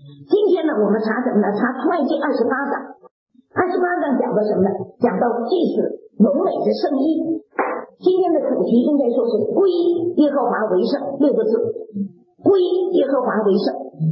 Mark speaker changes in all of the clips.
Speaker 1: 今天呢，我们查什么呢？查出埃及28章。28章讲到什么呢？讲到祭司荣美的圣衣。今天的主题应该说是归耶和华为圣6个字，归耶和华为圣。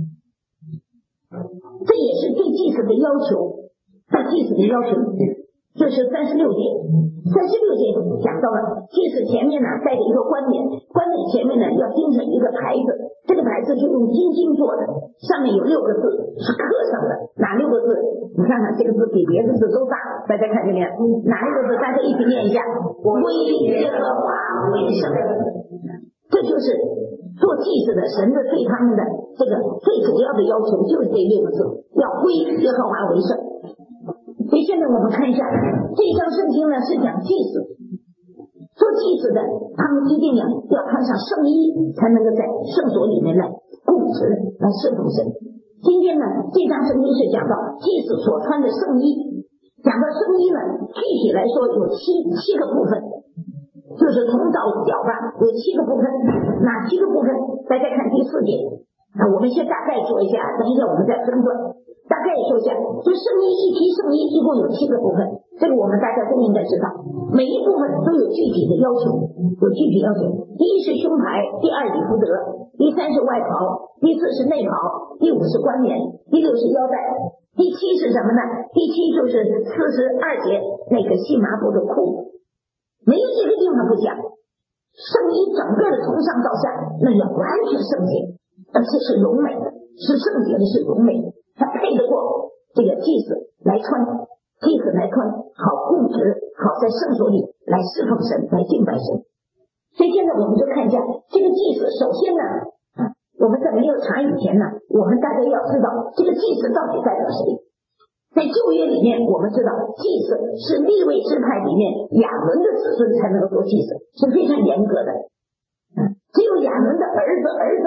Speaker 1: 这也是对祭司的要求，对祭司的要求。这是36节讲到了祭司前面呢带着一个冠冕，冠冕前面呢要钉上一个牌子，这个牌子是用金金做的，上面有6个字是刻上的。哪6个字？你看看这个字比别的字都大，大家看见没有？哪6个字？大家一起念一下：归耶和华为圣。这就是做祭司的神的对他们的这个最主要的要求，就是这6个字，要归耶和华为圣。所以现在我们看一下这一章圣经呢，是讲祭司。做祭司的他们一定要穿上圣衣，才能够在圣所里面来供职来侍奉神。今天呢，这章圣经是讲到祭司所穿的圣衣。讲到圣衣呢，具体来说有七个部分，就是从到脚吧有7个部分。哪7个部分？大家看第4节。我们先大概说一下，等一下我们再分段。大概说一下，就圣衣一批圣衣一共有7个部分，这个我们大家都应该知道。每一部分都有具体的要求，第一是胸牌，第2以弗德，第3是外袍，第4是内袍，第5是冠冕，第6是腰带，第7是什么呢？第7就是42节那个细麻布的裤。没有一个地方不讲，圣衣整个的从上到下，那要完全圣洁，而且是荣美的，是圣洁的，是荣美的。他配得过这个祭司来穿，好供职，好在圣所里来侍奉神，来敬拜神。所以现在我们就看一下这个祭司。首先呢，我们在没有查以前呢，我们大家要知道这个祭司到底代表谁。在旧约里面，我们知道祭司是利未支派里面亚伦的子孙才能够做祭司，是非常严格的。只有亚伦的儿子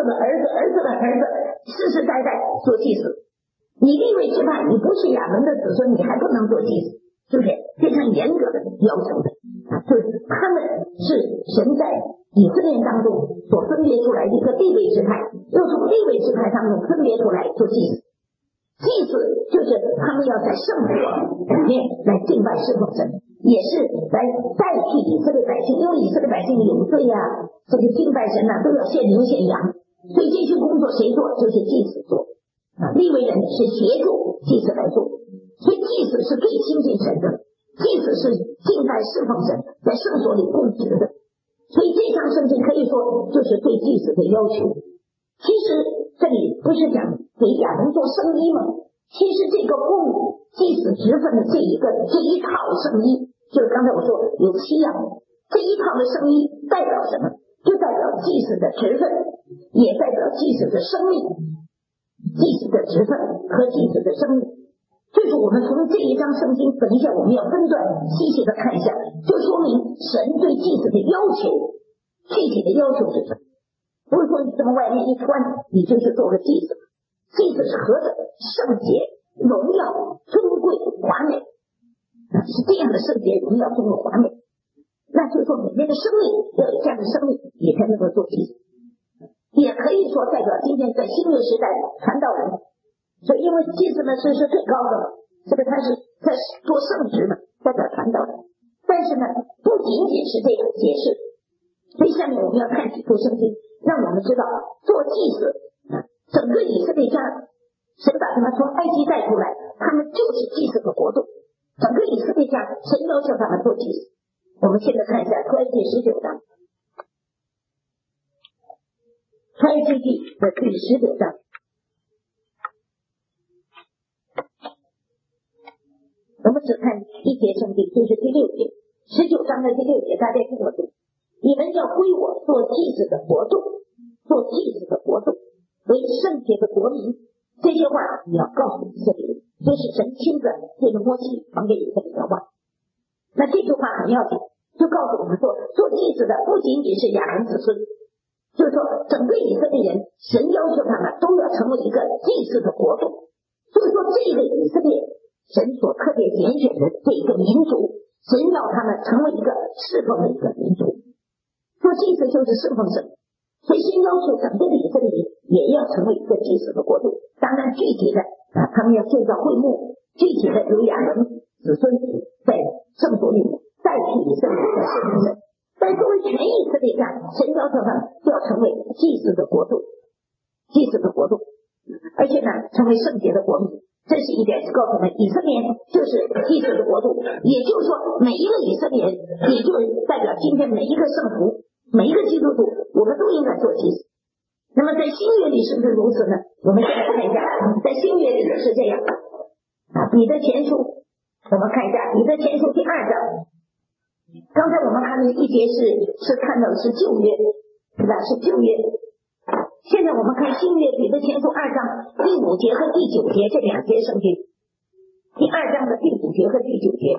Speaker 1: 世世代代做祭司。你利未支派，你不是亚伦的子孙，你还不能做祭司，是不是？非常严格的要求的。就是他们是神在以色列当中所分别出来的一个利未支派，又从利未支派当中分别出来做祭司。祭司就是他们要在圣所里面来敬拜侍奉神，也是来代替以色列百姓，因为以色列百姓有罪啊，这个敬拜神都要献牛献羊，所以这些工作谁做？就是祭司做。利未人是协助祭司来做，所以祭司是最亲近神的，祭司是敬拜侍奉神，在圣所里供职的。所以这章圣经可以说就是对祭司的要求。其实这里不是讲给亚伦做圣衣吗？其实这个供祭司职分的这一套圣衣，就是刚才我说有7样，这一套的圣衣代表什么？就代表祭司的职分，也代表祭司的生命。祭司的职分和祭司的生命，这是我们从这一章圣经，等一下我们要分段细细的看一下，就说明神对祭司的要求，具体的要求是什么？不是说你这么外面一穿，你就去做个祭司。祭司是何等圣洁、荣耀、尊贵、华美，是这样的圣洁、荣耀、尊贵、华美。那就是说，里面的生命要有这样的生命，你才能够做祭司。也可以说代表今天在新约时代传道人，所以因为祭司呢是最高的了，这个他是在做圣职嘛，代表传道人。但是呢，不仅仅是这个解释，所以下面我们要看几处圣经，让我们知道做祭司，整个以色列家，神把他们从埃及带出来，他们就是祭司的国度。整个以色列家，神要求他们做祭司。我们现在看一下出埃及19章。出埃及记的第19章，我们只看一节圣经，就是第6节，19章的第6节，大家听我读：你们要归我做祭司的国度，做祭司的国度，为圣洁的国民。这些话你要告诉以色列人，这是神亲自借着摩西传给以色列的话。那这句话很要紧，就告诉我们说，做祭司的不仅仅是亚伦子孙，就是说整个以色列人，神要求他们都要成为一个祭司的国度。所以说这个以色列神所特别拣选的这一个民族，神要他们成为一个侍奉的一个民族。做祭司就是侍奉神，所以先要求整个的以色列人也要成为一个祭司的国度。当然具体的他们要建造会幕，具体的由亚伦子孙在圣所里代替以色列的圣人。但作为全以色列家，神要求他们就要成为祭司的国度，祭司的国度，而且呢成为圣洁的国民。这是一点，是告诉我们以色列就是祭司的国度，也就是说每一个以色列人，也就代表今天每一个圣徒，每一个基督徒，我们都应该做祭司。那么在新约里是不是如此呢？我们现在看一下，在新约里是这样彼得前书，我们看一下彼得前书第2章。刚才我们看的一节是看到的是旧约，对吧？是旧约。现在我们看新约彼得前书2章第5节和第9节这2节圣经。第2章的第5节和第9节，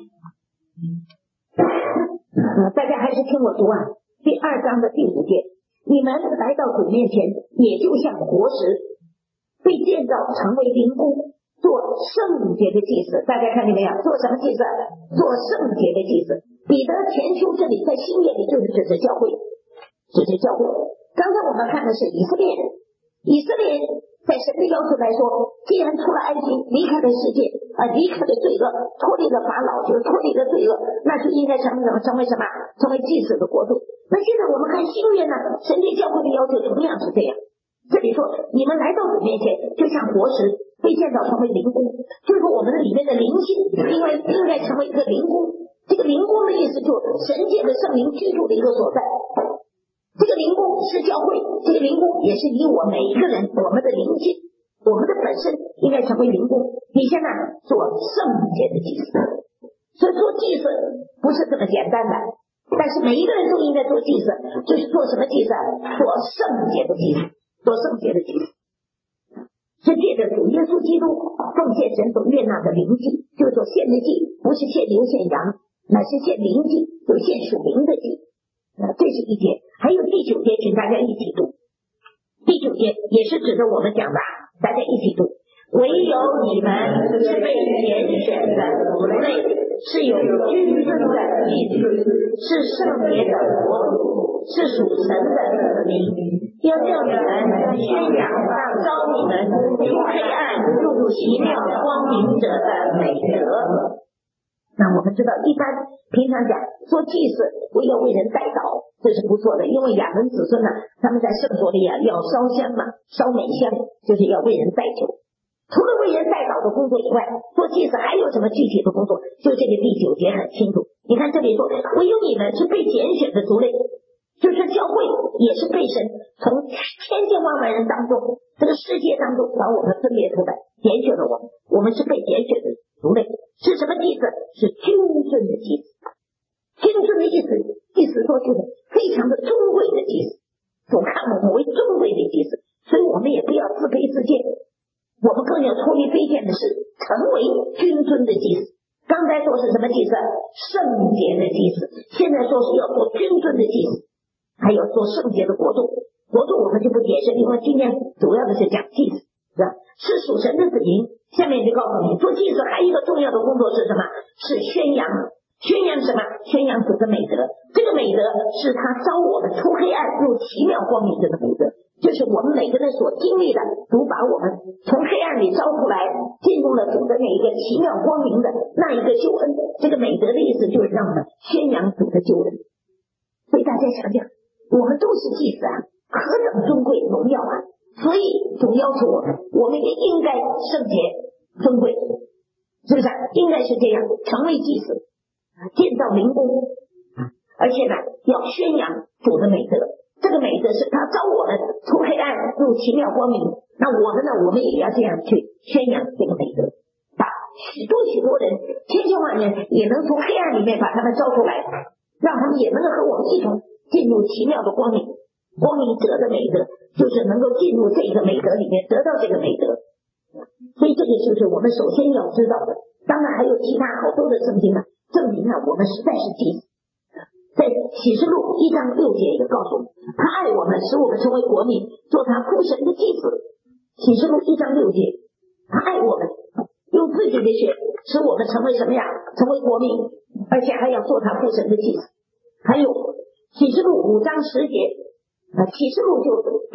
Speaker 1: 大家还是听我读啊。第2章的第5节，你们来到主面前，也就像活石，被建造成为灵宫，做圣洁的祭司。大家看见没有？做什么祭司？做圣洁的祭司。彼得前书这里在新约里就是指着教会，指着教会。刚才我们看的是以色列人，以色列人在神的要求来说，既然出了埃及，离开了世界离开了罪恶，脱离了法老，就是脱离了罪恶，那就应该成为什么？成为祭司的国度。那现在我们看新约呢，神对教会的要求同样是这样。这里说你们来到主面前，就像活石被建造成为灵宫，就是说我们的里面的灵性应该成为一个灵宫。这个灵宫的意思就是神界的圣灵居住的一个所在。这个灵宫是教会，这个灵宫也是以我每一个人，我们的灵性，我们的本身应该成为灵宫。你现在做圣洁的祭司，所以做祭司不是这么简单的，但是每一个人都应该做祭司，就是做什么祭司？做圣洁的祭司，做圣洁的祭司。是借着主耶稣基督奉献神所悦纳的灵祭，就是说献的祭不是献牛献羊，乃是献灵祭，就献属灵的祭。这是一节。还有第9节，请大家一起读。第9节也是指着我们讲的，大家一起读。唯有你们是被拣选的族类，是有君尊的祭司，是圣洁的国度，是属神的子民，要叫你们宣扬那召你们出黑暗入奇妙光明者的美德。那我们知道，一般平常讲做祭司不要为人代祷，这是不错的，因为亚伦子孙呢，他们在圣所里要烧香嘛，烧美香，就是要为人代求。除了为人代祷的工作以外，做祭司还有什么具体的工作？就这个第9节很清楚。你看这里说，唯有你们是被拣选的族类，就是教会也是被神从千千万万人当中，这个世界当中把我们分别出来，拣选了我们是被拣选的族类。是什么祭司？是君尊的祭司。君尊的意思说就是非常的尊贵的祭司，主看我们为尊贵的祭司，所以我们也不要自卑自贱，我们更要脱离卑贱的事，成为君尊的祭司。刚才说是什么祭司？圣洁的祭司。现在说是要做君尊的祭司，还有做圣洁的国度。国度我们就不解释，因为今天主要的是讲祭司，是吧？是属神的子民。下面就告诉你，做祭司还有一个重要的工作是什么？是宣扬。宣扬什么？宣扬主的美德。这个美德是他召我们出黑暗入奇妙光明者的美德，就是我们每个人所经历的，主把我们从黑暗里招出来，进入了主的那一个奇妙光明的那一个救恩。这个美德的意思就是让我们宣扬主的救恩。所以大家想想，我们都是祭司啊，何等尊贵荣耀啊！所以主要求我们也应该圣洁尊贵，是不是？应该是这样，成为祭司，建造灵宫，而且呢要宣扬主的美德。这个美德是他召我们出黑暗入奇妙光明，那我们呢，我们也要这样去宣扬这个美德，把许多人千千万人也能从黑暗里面把他们招出来，让他们也能够和我们一同进入奇妙的光明。光明者的美德就是能够进入这个美德里面，得到这个美德。所以这个就是我们首先要知道的。当然还有其他好多的圣经呢，证明我们实在是祭司。在启示录1章6节也告诉我们，他爱我们，使我们成为国民，做他父神的祭司。启示录1章6节，他爱我们，用自己的血使我们成为什么呀？成为国民，而且还要做他父神的祭司。还有启示录5章10节，启示录就对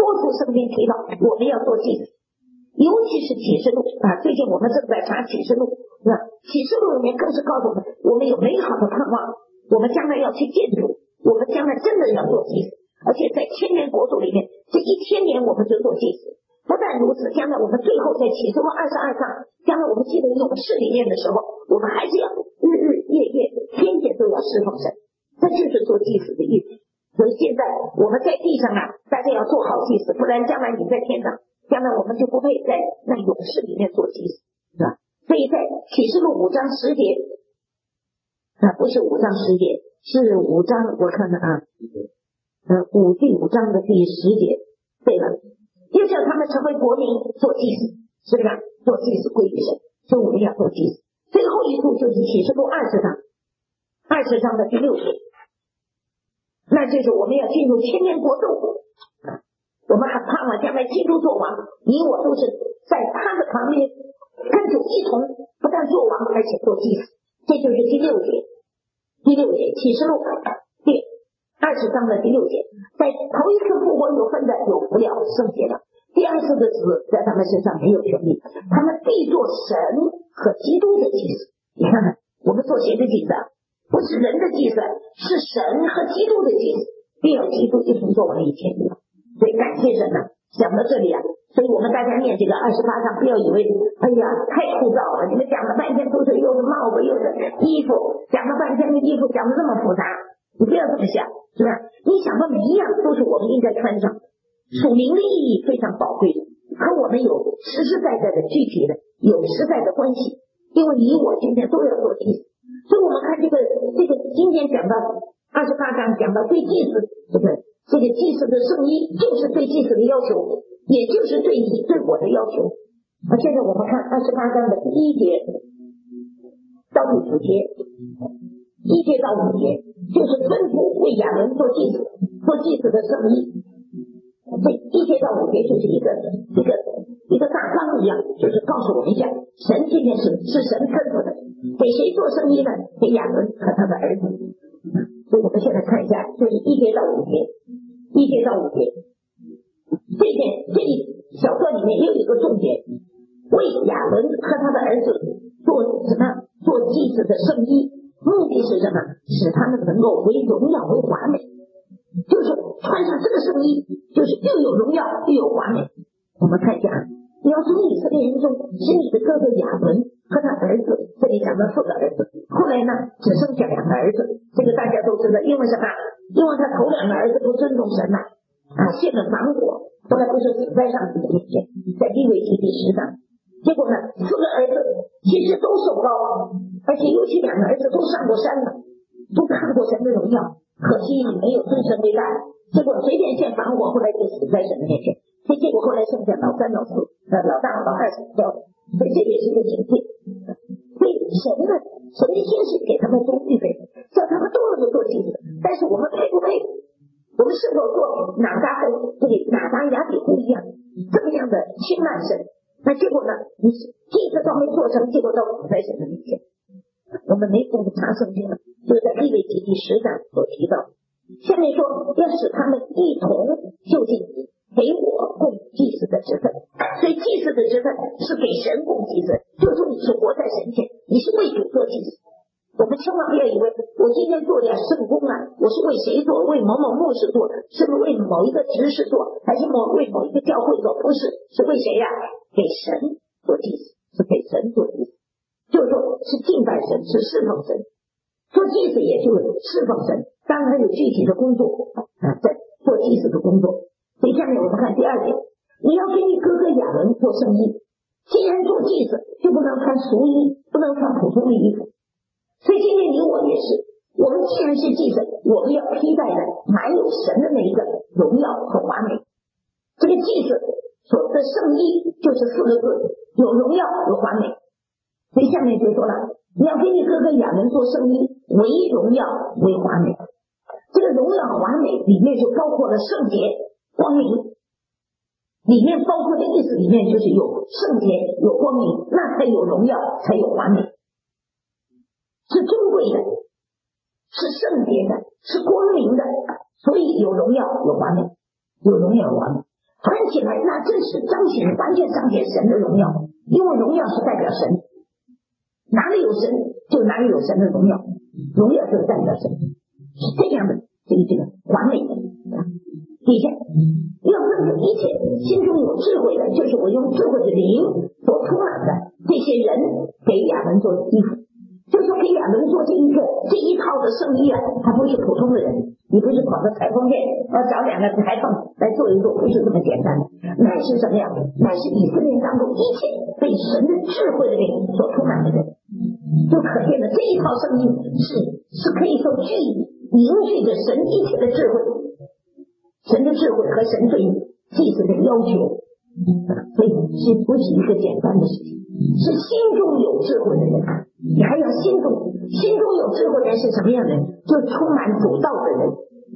Speaker 1: 多处圣经提到我们要做祭司，尤其是启示录啊，最近我们正在查启示录，是吧？启示录里面更是告诉我们有美好的盼望，我们将来要去建主，我们将来真的要做祭司，而且在千年国度里面，这1000年我们就做祭司。不但如此，将来我们最后在启示录22章，将来我们进入勇士里面的时候，我们还是要日日夜夜天天都要侍奉神，这就是做祭司的意思。所以现在我们在地上啊，大家要做好祭司，不然将来你在天上，将来我们就不配在那勇士里面做祭司，是吧？所以在启示录5章10节啊，不是5章10节，是5章，我看看啊，第5章的第10节，对了，又叫他们成为国民，做祭司，是不是？做祭司归于神，所以我们要做祭司。最后一步就是启示录20章的第6节，那就是我们要进入千年国度。我们很盼望将来基督做王，你我都是在他的旁边跟主一同，不但做王，而且做祭司。这就是第6节，启示录第20章的第6节，在头一次复活有分的有福了，圣洁了；第二次的死在他们身上没有权利，他们必做神和基督的祭司。你看看我们做谁的祭司？不是人的祭司，是神和基督的祭司，必要基督一同做完1000年。所以感谢神啊，讲到这里啊，所以我们大家念这个28章，不要以为哎呀太枯燥了，你们讲了半天都是又是帽子又是衣服，讲了半天的衣服讲的这么复杂，你不要这么想，是吧？你想到每一样都是我们应该穿上，属灵的意义非常宝贵，和我们有实实在在的具体的有实在的关系，因为你我今天都要做祭司。所以我们看这个今天讲到28章，讲到对祭司这个祭司的圣衣，就是对祭司的要求，也就是对你对我的要求。现在我们看28章的第1节到第5节，1节到5节就是吩咐为亚伦做祭司的圣衣。这1节到5节就是一个大纲一样，就是告诉我们一下，神这件事是神吩咐的，给谁做圣衣呢？给亚伦和他的儿子。所以我们现在看一下，就是1节到5节，这一小段里面又有一个重点，为亚伦和他的儿子做什么？做祭司的圣衣，目的是什么？使他们能够为荣耀为华美，就是穿上这个圣衣，就是又有荣耀又有华美。我们看一下，你要从以色列人中使你的哥哥亚伦和他儿子，这里讲到4个儿子，后来呢只剩下2个儿子，这个大家都知道，因为什么？因为他头2个儿子不尊重神呐，献了反火，后来不是死在上帝的面前，在利未记第10章。结果呢4个儿子其实都受高，而且尤其2个儿子都上过山了，都看过神的荣耀，可惜没有尊神为大，结果随便献反火，后来就死在神的面前。所以结果后来剩下老3老4，老大老2死掉了，所以这也是一个警戒。所以神的天使给他们都预备，叫他们都能够做祭司，但是我们配不配？我们是否做哪吒和这个哪吒雅比户一样，这么样的轻慢神？那结果呢？你祭司都没做成，结果到死在神的面前。我们没空查圣经了，就在利未记第10章所提到。下面说要使他们一同就近你，给我供祭司的职分。所以祭司的职分是给神供祭司，就是说你是活在神前，你是为主做祭司。我们千万不要以为我今天做点圣工啊，我是为谁做？为某某牧师做，是不是为某一个执事做，还是为某一个教会做？不是，是为谁呀？给神做祭司，是给神做祭司，就是说是敬拜神，是侍奉神。做祭司也就是侍奉神，当然有具体的工作在做祭司的工作。所以下面我们看第2点，你要给你哥哥亚伦做圣衣。既然做祭司，就不能穿俗衣，不能穿普通的衣服。所以今天你我也是，我们既然是祭司，我们要披戴的满有神的那一个荣耀和华美。这个祭司所的圣衣就是4个字，有荣耀有华美。所以下面就说了，你要给你哥哥亚伦做圣衣，为荣耀为华美。这个荣耀华美里面就包括了圣洁光明，里面包括的意思里面就是有圣洁有光明，那才有荣耀才有华美，是尊贵的，是圣洁的，是光明的，所以有荣耀有华美，有荣耀有华美。 团起来，那真是完全彰显神的荣耀，因为荣耀是代表神，哪里有神就哪里有神的荣耀，荣耀就是代表神，是这样的这个完美的。底下要分出一切心中有智慧的，就是我用智慧的灵所充满的这些人，给亚伦做衣服，就说给亚伦做这一套的圣衣啊，他不是普通的人，你不是跑到裁缝店找两个裁缝来做一做，不是这么简单的，那是什么呀？那是以色列当中一切被神的智慧的灵所充满的人，就可见的这一套圣衣是可以说凝聚着神一切的智慧，神的智慧和神对祭司的要求，所以是不是一个简单的事情，是心中有智慧的人，你还要心中有智慧的人是什么样的人？就充满主道的人，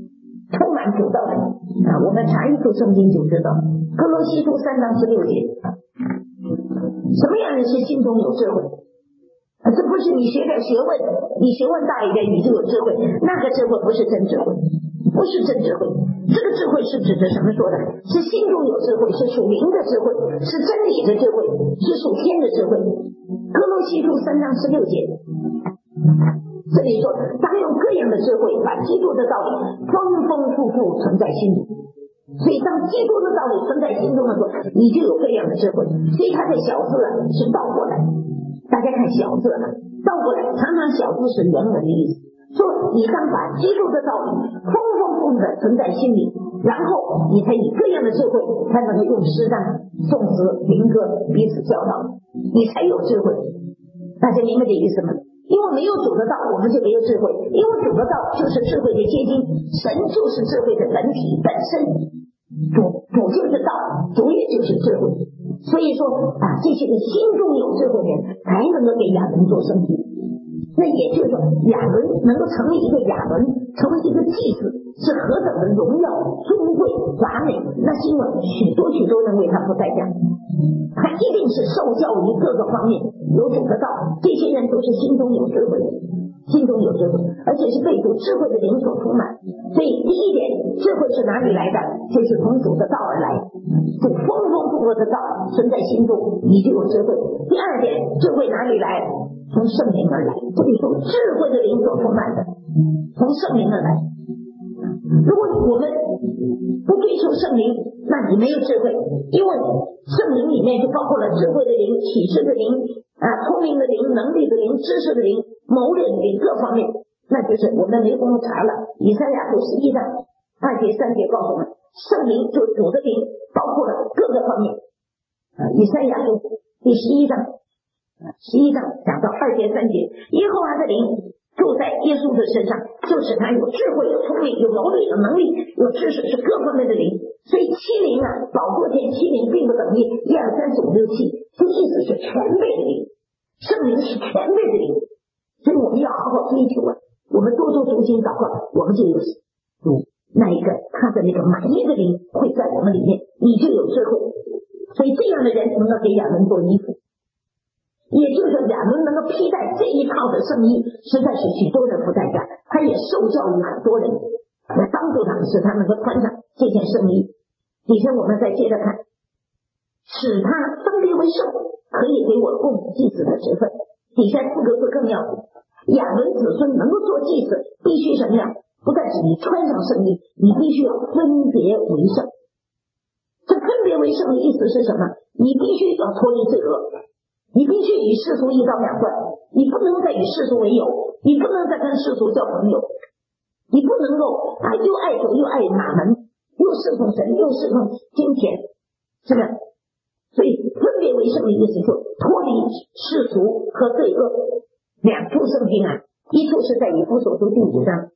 Speaker 1: 我们查一处圣经就知道，哥罗西书3章16节，什么样的人是心中有智慧？这不是你学点学问，你学问大一点你就有智慧，那个智慧不是真智慧，不是真智慧。这个智慧是指着什么说的？是心中有智慧，是属灵的智慧，是真理的智慧，是属天的智慧。哥罗西书3章16节，这里说当用各样的智慧把基督的道理丰丰富富存在心里，所以当基督的道理存在心中的时候，你就有各样的智慧。所以它的小字是倒过来，大家看小字倒过来，常常小字是原文的意思，说你当把基督的道理丰丰富富的存在心里，然后你才以各样的智慧才能够用诗章颂词灵歌彼此教导，你才有智慧。大家明白这意思吗？因为没有主的道我们就没有智慧，因为主的道就是智慧的结晶，神就是智慧的本体本身，主就是道，主也就是智慧。所以说这些个心中有智慧的人才能够给亚伦做圣衣。那也就是说亚伦能够成为一个亚伦，成为一个祭司，是何等的荣耀尊贵华美，那是因为许多人为他付代价，他一定是受教于各个方面有主的道，这些人都是心中有智慧的，而且是被主智慧的灵所充满。所以第一点，智慧是哪里来的？就是从主的道而来，主丰丰富富的道存在心中，你就有智慧。第二点，智慧哪里来？从圣灵而来，这里说智慧的灵所充满的，从圣灵而来。如果我们不追求圣灵，那你没有智慧，因为圣灵里面就包括了智慧的灵、启示的灵聪明的灵、能力的灵、知识的灵、谋略的灵，各方面，那就是我们没工夫查了。以赛亚书11章2节3节告诉我们，圣灵就主的灵包括了各个方面。以赛亚书第11章讲到2节3节，耶和华的灵住在耶稣的身上，就使他有智慧、有聪明、有谋略、有能力、有知识，是各方面的灵。所以7灵宝座前7灵并不等于1、2、3、4、5、6、7，这意思是全备的灵，圣灵是全备的灵。所以我们要好好追求我们多读经祷告，我们就有那一个他的那个满意的灵会在我们里面，你就有智慧。所以这样的人能够给亚伦做衣服，也就是说亚伦能够披戴这一套的圣衣，实在是许多人付代价，他也受教于很多人来帮助他们，使他能够穿上这件圣衣。底下我们再接着看，使他分别为圣，可以给我供祭司的职分。底下4个字更要亚伦子孙能够做祭司，必须什么样？不但是你穿上圣衣，你必须要分别为圣。这分别为圣的意思是什么？你必须要脱离罪恶，你必须与世俗一刀两断，你不能再与世俗为友，你不能再跟世俗交朋友，你不能够又爱酒又爱马门，又侍奉神又侍奉金钱，是不是？所以分别为圣的意思就脱离世俗和罪恶。2处圣经一处是在以弗所书第5章，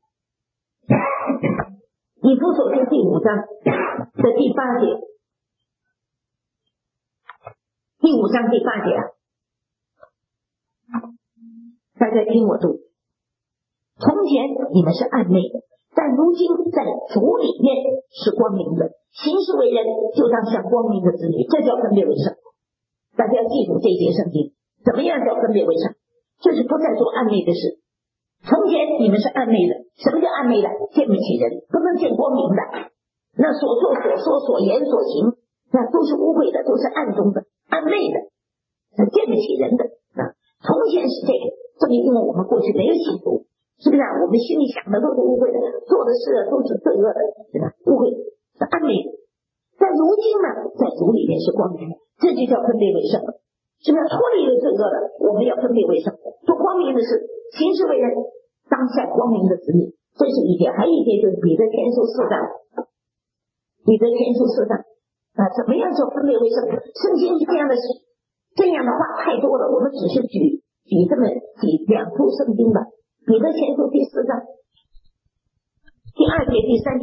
Speaker 1: 以弗所书第5章的第8节，第5章第8节大家听我读。从前你们是暗昧的，但如今在主里面是光明的，行事为人就当像光明的子女，这叫分别为圣。大家要记住这节圣经，怎么样叫分别为圣？就是不再做暗昧的事。从前你们是暗昧的，什么叫暗昧的？见不起人，不能见光明的。那所做所说所言所行都是污秽的，都是暗中的、暗昧的，见不起人的从前是这个，这里因为我们过去没有信主，是不是我们心里想的都是污秽的，做的事都是罪恶的，是吧？污秽是暗昧的。但如今呢，在主里面是光明，这就叫分别为圣了。是不是脱离了罪恶的，我们要分别为圣，做光明的事，行事为人当下光明的子女，这是一点。还有一点就是彼得前书4章，彼得前书4章怎么样做分别为圣？圣经是这样的事，这样的话太多了，我们只是举这么2处圣经吧。彼得前书第4章第2节第3节，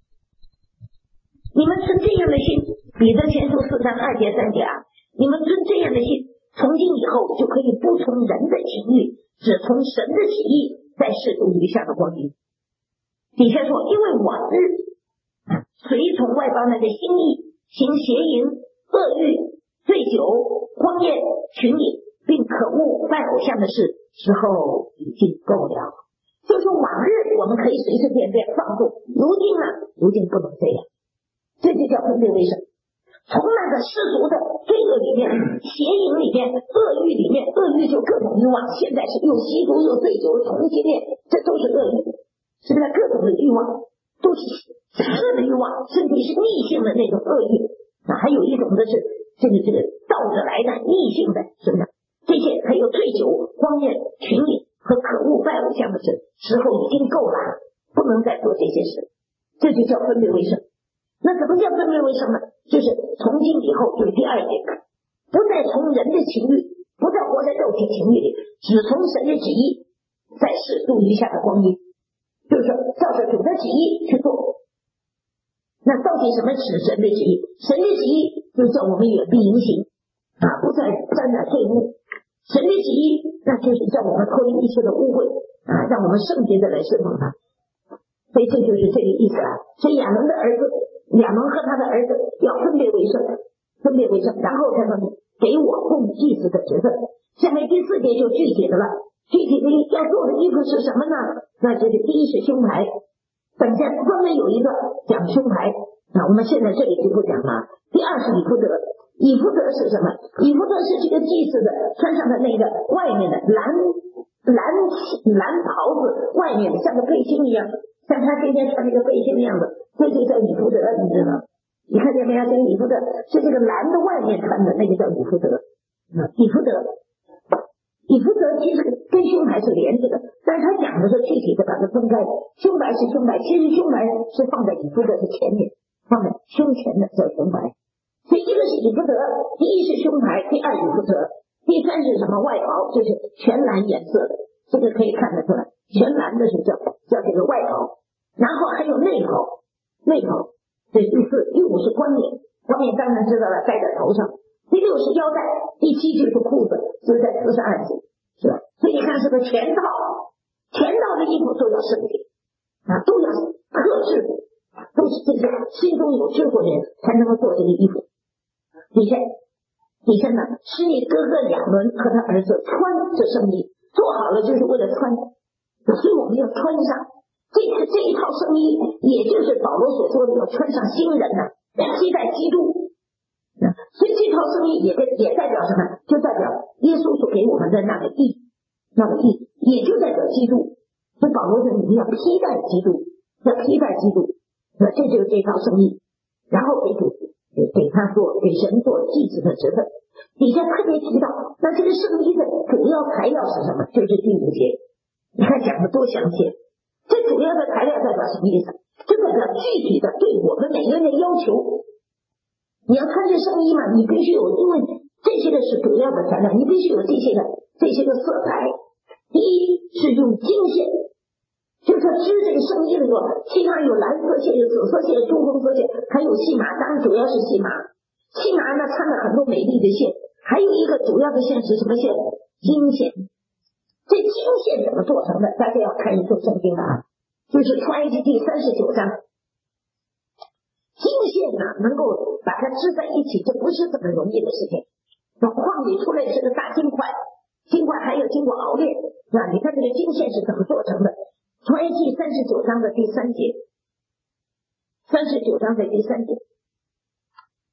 Speaker 1: 你们存这样的心，彼得前书4章2节3节你们存这样的心，从今以后就可以不从人的情欲，只从神的旨意，在世度余下的光阴。底下说，因为往日随从外邦人的心意，行邪淫、恶欲、醉酒、荒宴、群饮，并可恶拜偶像的事，时候已经够了。就是往日我们可以随随便便放纵，如今不能这样，这就叫分别为圣。从那个世俗的罪恶里面、邪淫里面、恶欲里面，恶欲就各种欲望，现在是又吸毒又醉酒同性恋，这都是恶欲，是不是？各种的欲望都是邪恶的欲望，甚至是逆性的那种恶欲还有一种的是这个倒着来的逆性的，是不是？这些还有醉酒、荒宴、群饮和可恶拜偶像的事，时候已经够了，不能再做这些事，这就叫分别为圣。那怎么叫分别为圣呢？就是从今以后，就是第2节，不再从人的情欲，不再活在肉体情欲里，只从神的旨意，在世度余下的光阴，就是照着主的旨意去做。那到底什么是神的旨意？神的旨意就叫我们远避淫行不再沾染罪污。神的旨意那就是叫我们脱离一切的污秽让我们圣洁的来侍奉他。所以这就是这个意思所以亚伦和他的儿子要分别为圣，然后他们给我供祭司的职分。下面第4节就具体的了，具体的要做的衣服是什么呢？那就是第一是胸牌，等下专门有一个讲胸牌我们现在这里就不讲了。第2是以弗得，以弗得是什么？以弗得是这个祭司的穿上的那个外面的蓝袍子，外面像个背心一样，像他今天穿那个背心的样子，这就叫以弗得，你知道吗？你看见没有？这个以弗得是这个蓝的外面穿的那个叫以弗得。以弗得其实跟胸牌是连着的，但是他讲的是具体的把它分开。胸牌是胸牌，其实胸牌是放在以弗得的前面，放在胸前的叫胸牌。所以这个是以弗得，第一是胸牌，第2以弗得，第3是什么？外袍，就是全蓝颜色的，这个可以看得出来，全蓝的是叫这个外袍。然后还有内袍，这第4，第5是冠冕，冠冕当然知道了，戴在头上。第6是腰带，第7就是裤子，就在42节，是吧？所以你看是个全套的衣服都要圣洁都要克制都是这些心中有智慧的人才能够做这个衣服。底下呢，是你哥哥亚伦和他儿子穿这圣衣，做好了就是为了穿，所以我们要穿上这一套圣衣，也就是保罗所说的要穿上新人期待基督。所以这套圣衣也代表什么？就代表耶稣所给我们的那个义，也就代表基督。所以保罗说你们要披戴基督，那这就是这套圣衣，然后给神做祭司的职分。底下特别提到，那这个圣衣的主要材料是什么？就是第5节，你看讲的多详细。这主要的材料代表什么意思？这代表具体的对我们每个人的要求。你要穿这圣衣嘛，你必须有，因为这些个是主要的材料，你必须有这些个色彩。第一是用金线，就是织这个圣衣的时候，其他有蓝色线、有紫色线、朱红色线，还有细麻，当然主要是细麻。细麻呢掺了很多美丽的线，还有一个主要的线是什么线？金线。这金线怎么做成的？大家要看一部圣经就是出埃及记39章。金线能够把它织在一起，这不是这么容易的事情。矿里出来是个大金块还要经过熬炼，是吧？你看这个金线是怎么做成的？出埃及39章的第3节，39章的第3节，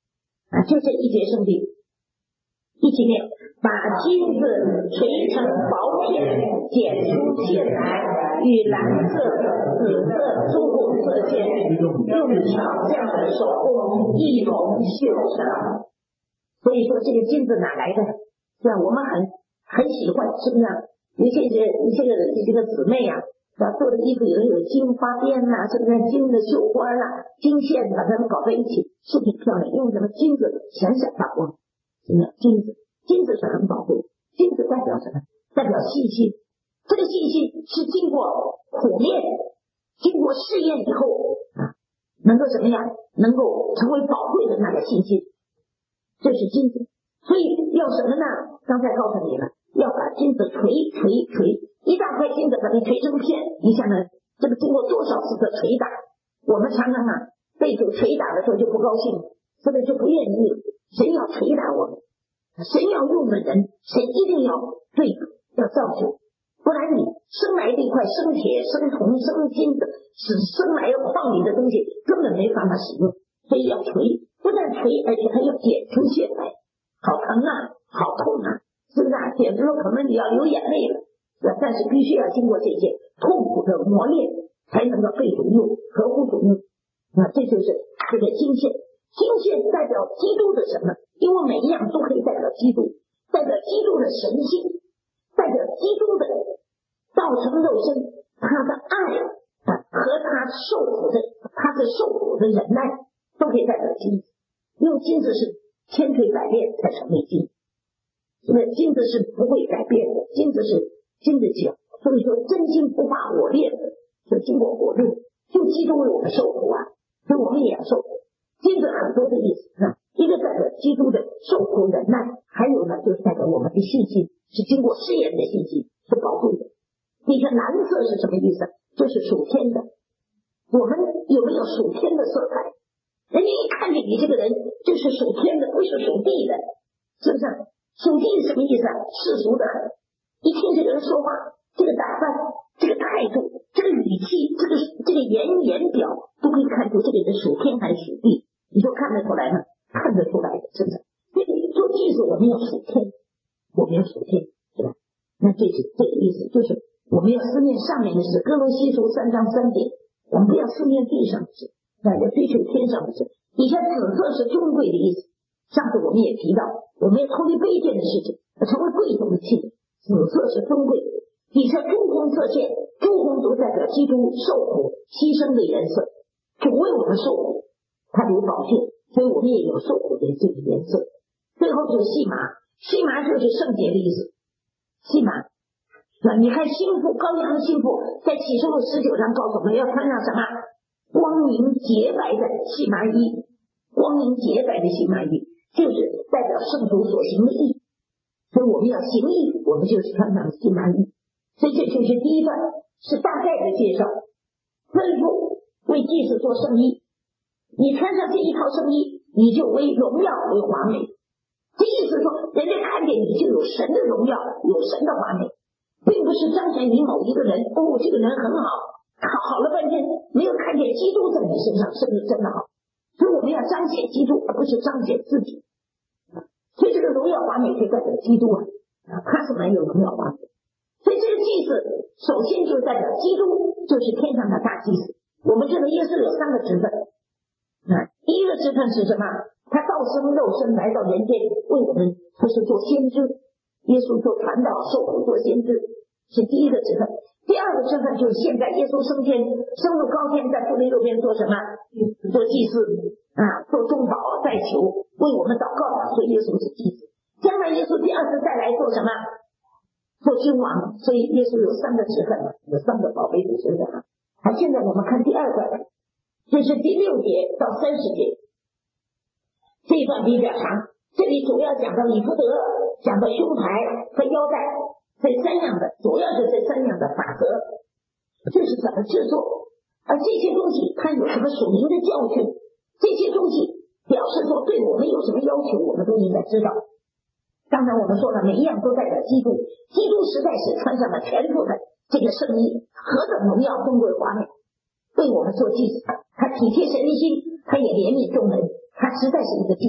Speaker 1: 就这一节圣经，一起念：把金子锤成薄片，剪出线来，与蓝色、紫色、朱红色线，用巧匠的手工一同绣上。所以说这个金子哪来的？是吧？我们很喜欢，是不是？一些个姊妹啊，做的衣服有金花边呐，是不是？金的绣花啊，金线把它们搞在一起，是挺漂亮。用什么金子闪闪发光？真的，金子是很宝贵。金子代表什么？代表信心。这个信心是经过苦练，经过试验以后能够怎么样？能够成为宝贵的那个信心。这是金子。所以要什么呢？刚才告诉你了，要把金子锤，一大块金子把它锤成片。你想想，这个经过多少次的捶打？我们常常被主捶打的时候就不高兴，是不是就不愿意？神要捶打我们，神要用的人，神一定要造就，不然你生来的一块生铁、生铜、生金子，是生来矿里的东西，根本没办法使用。所以要锤，不但锤，而且还要剪出线来。好疼啊，好痛啊，是不是？剪的时候可能你要流眼泪了，但是必须要经过这些痛苦的磨练，才能够被主用，合乎主用。这就是这个金线。金线代表基督的什么？因为每一样都可以代表基督，代表基督的神性，代表基督的道成肉身，他的爱和他受苦的忍耐，都可以代表金子。因为金子是千锤百炼才成为金，因为金子是不会改变的，金子是金子脚。所以说真金不怕火炼的，就经过火炼，就基督为我们受苦所以我们也要受苦。金子很多的意思一个代表基督的受苦忍耐，还有呢就是代表我们的信心，是经过试验的信心，是宝贵的。你看蓝色是什么意思？就是属天的。我们有没有属天的色彩？人家一看见你这个人就是属天的，不是属地的，是不是？属地是什么意思？世俗的很。一听这个人说话，这个打扮，这个态度，这个语气，这个言表，都可以看出这个人属天还是属地。你说看得出来吗？看得出来的，是不是？所以做祭司我们要属天，是吧？那这个意思就是我们要思念上面的事，哥罗西书3章3节，我们不要思念地上的事，要追求天上的事。以前紫色是尊贵的意思，上次我们也提到，我们要脱离卑贱的事情，成为贵重的器皿。紫色是尊贵的，底下朱红色线，朱红都代表基督受苦牺牲的颜色，主为我们受苦，他流宝血，所以我们也有受苦的这个颜色。最后就是细麻，细麻就是圣洁的意思。细麻你看新妇羔羊的新妇在启示录19章告诉我们要穿上什么？光明洁白的细麻衣，光明洁白的细麻衣就是代表圣主所行的义，所以我们要行义，我们就是穿上细麻衣。所以这就是第一段，是大概的介绍。吩咐为祭司做圣衣，你穿上这一套圣衣，你就为荣耀为华美。这意思说，人家看见你就有神的荣耀，有神的华美，并不是彰显你某一个人这个人很好了半天，没有看见基督在你身上，是不是真的好？所以我们要彰显基督，而不是彰显自己。所以这个荣耀华美就代表基督他是蛮有荣耀华美。所以这个祭司首先就代表基督就是天上的大祭司。我们知道耶稣有3个职分第一个职分是什么？他道生肉身来到人间，为我们他是做先知，耶稣做传道受苦做先知，是第一个职分。第二个职分就是现在耶稣升入高天，在父的右边做什么？做祭司做中保代求，为我们祷告，所以耶稣是祭司。将来耶稣第2次再来做什么？做君王。所以耶稣有3个职分，有3个宝贝的职分现在我们看第2段，就是第6节到30节，这一段比较长，这里主要讲到以弗德，讲到胸牌和腰带，这3样的，主要是这3样的法则，这是怎么制作，而这些东西它有什么属灵的教训，这些东西表示说对我们有什么要求，我们都应该知道。刚才我们说了，每一样都代表基督，基督实在是穿上了全副的这个圣衣，何等荣耀尊贵华美，为我们做祭司，他体贴神的心，他也怜悯众人，他实在是一个祭司。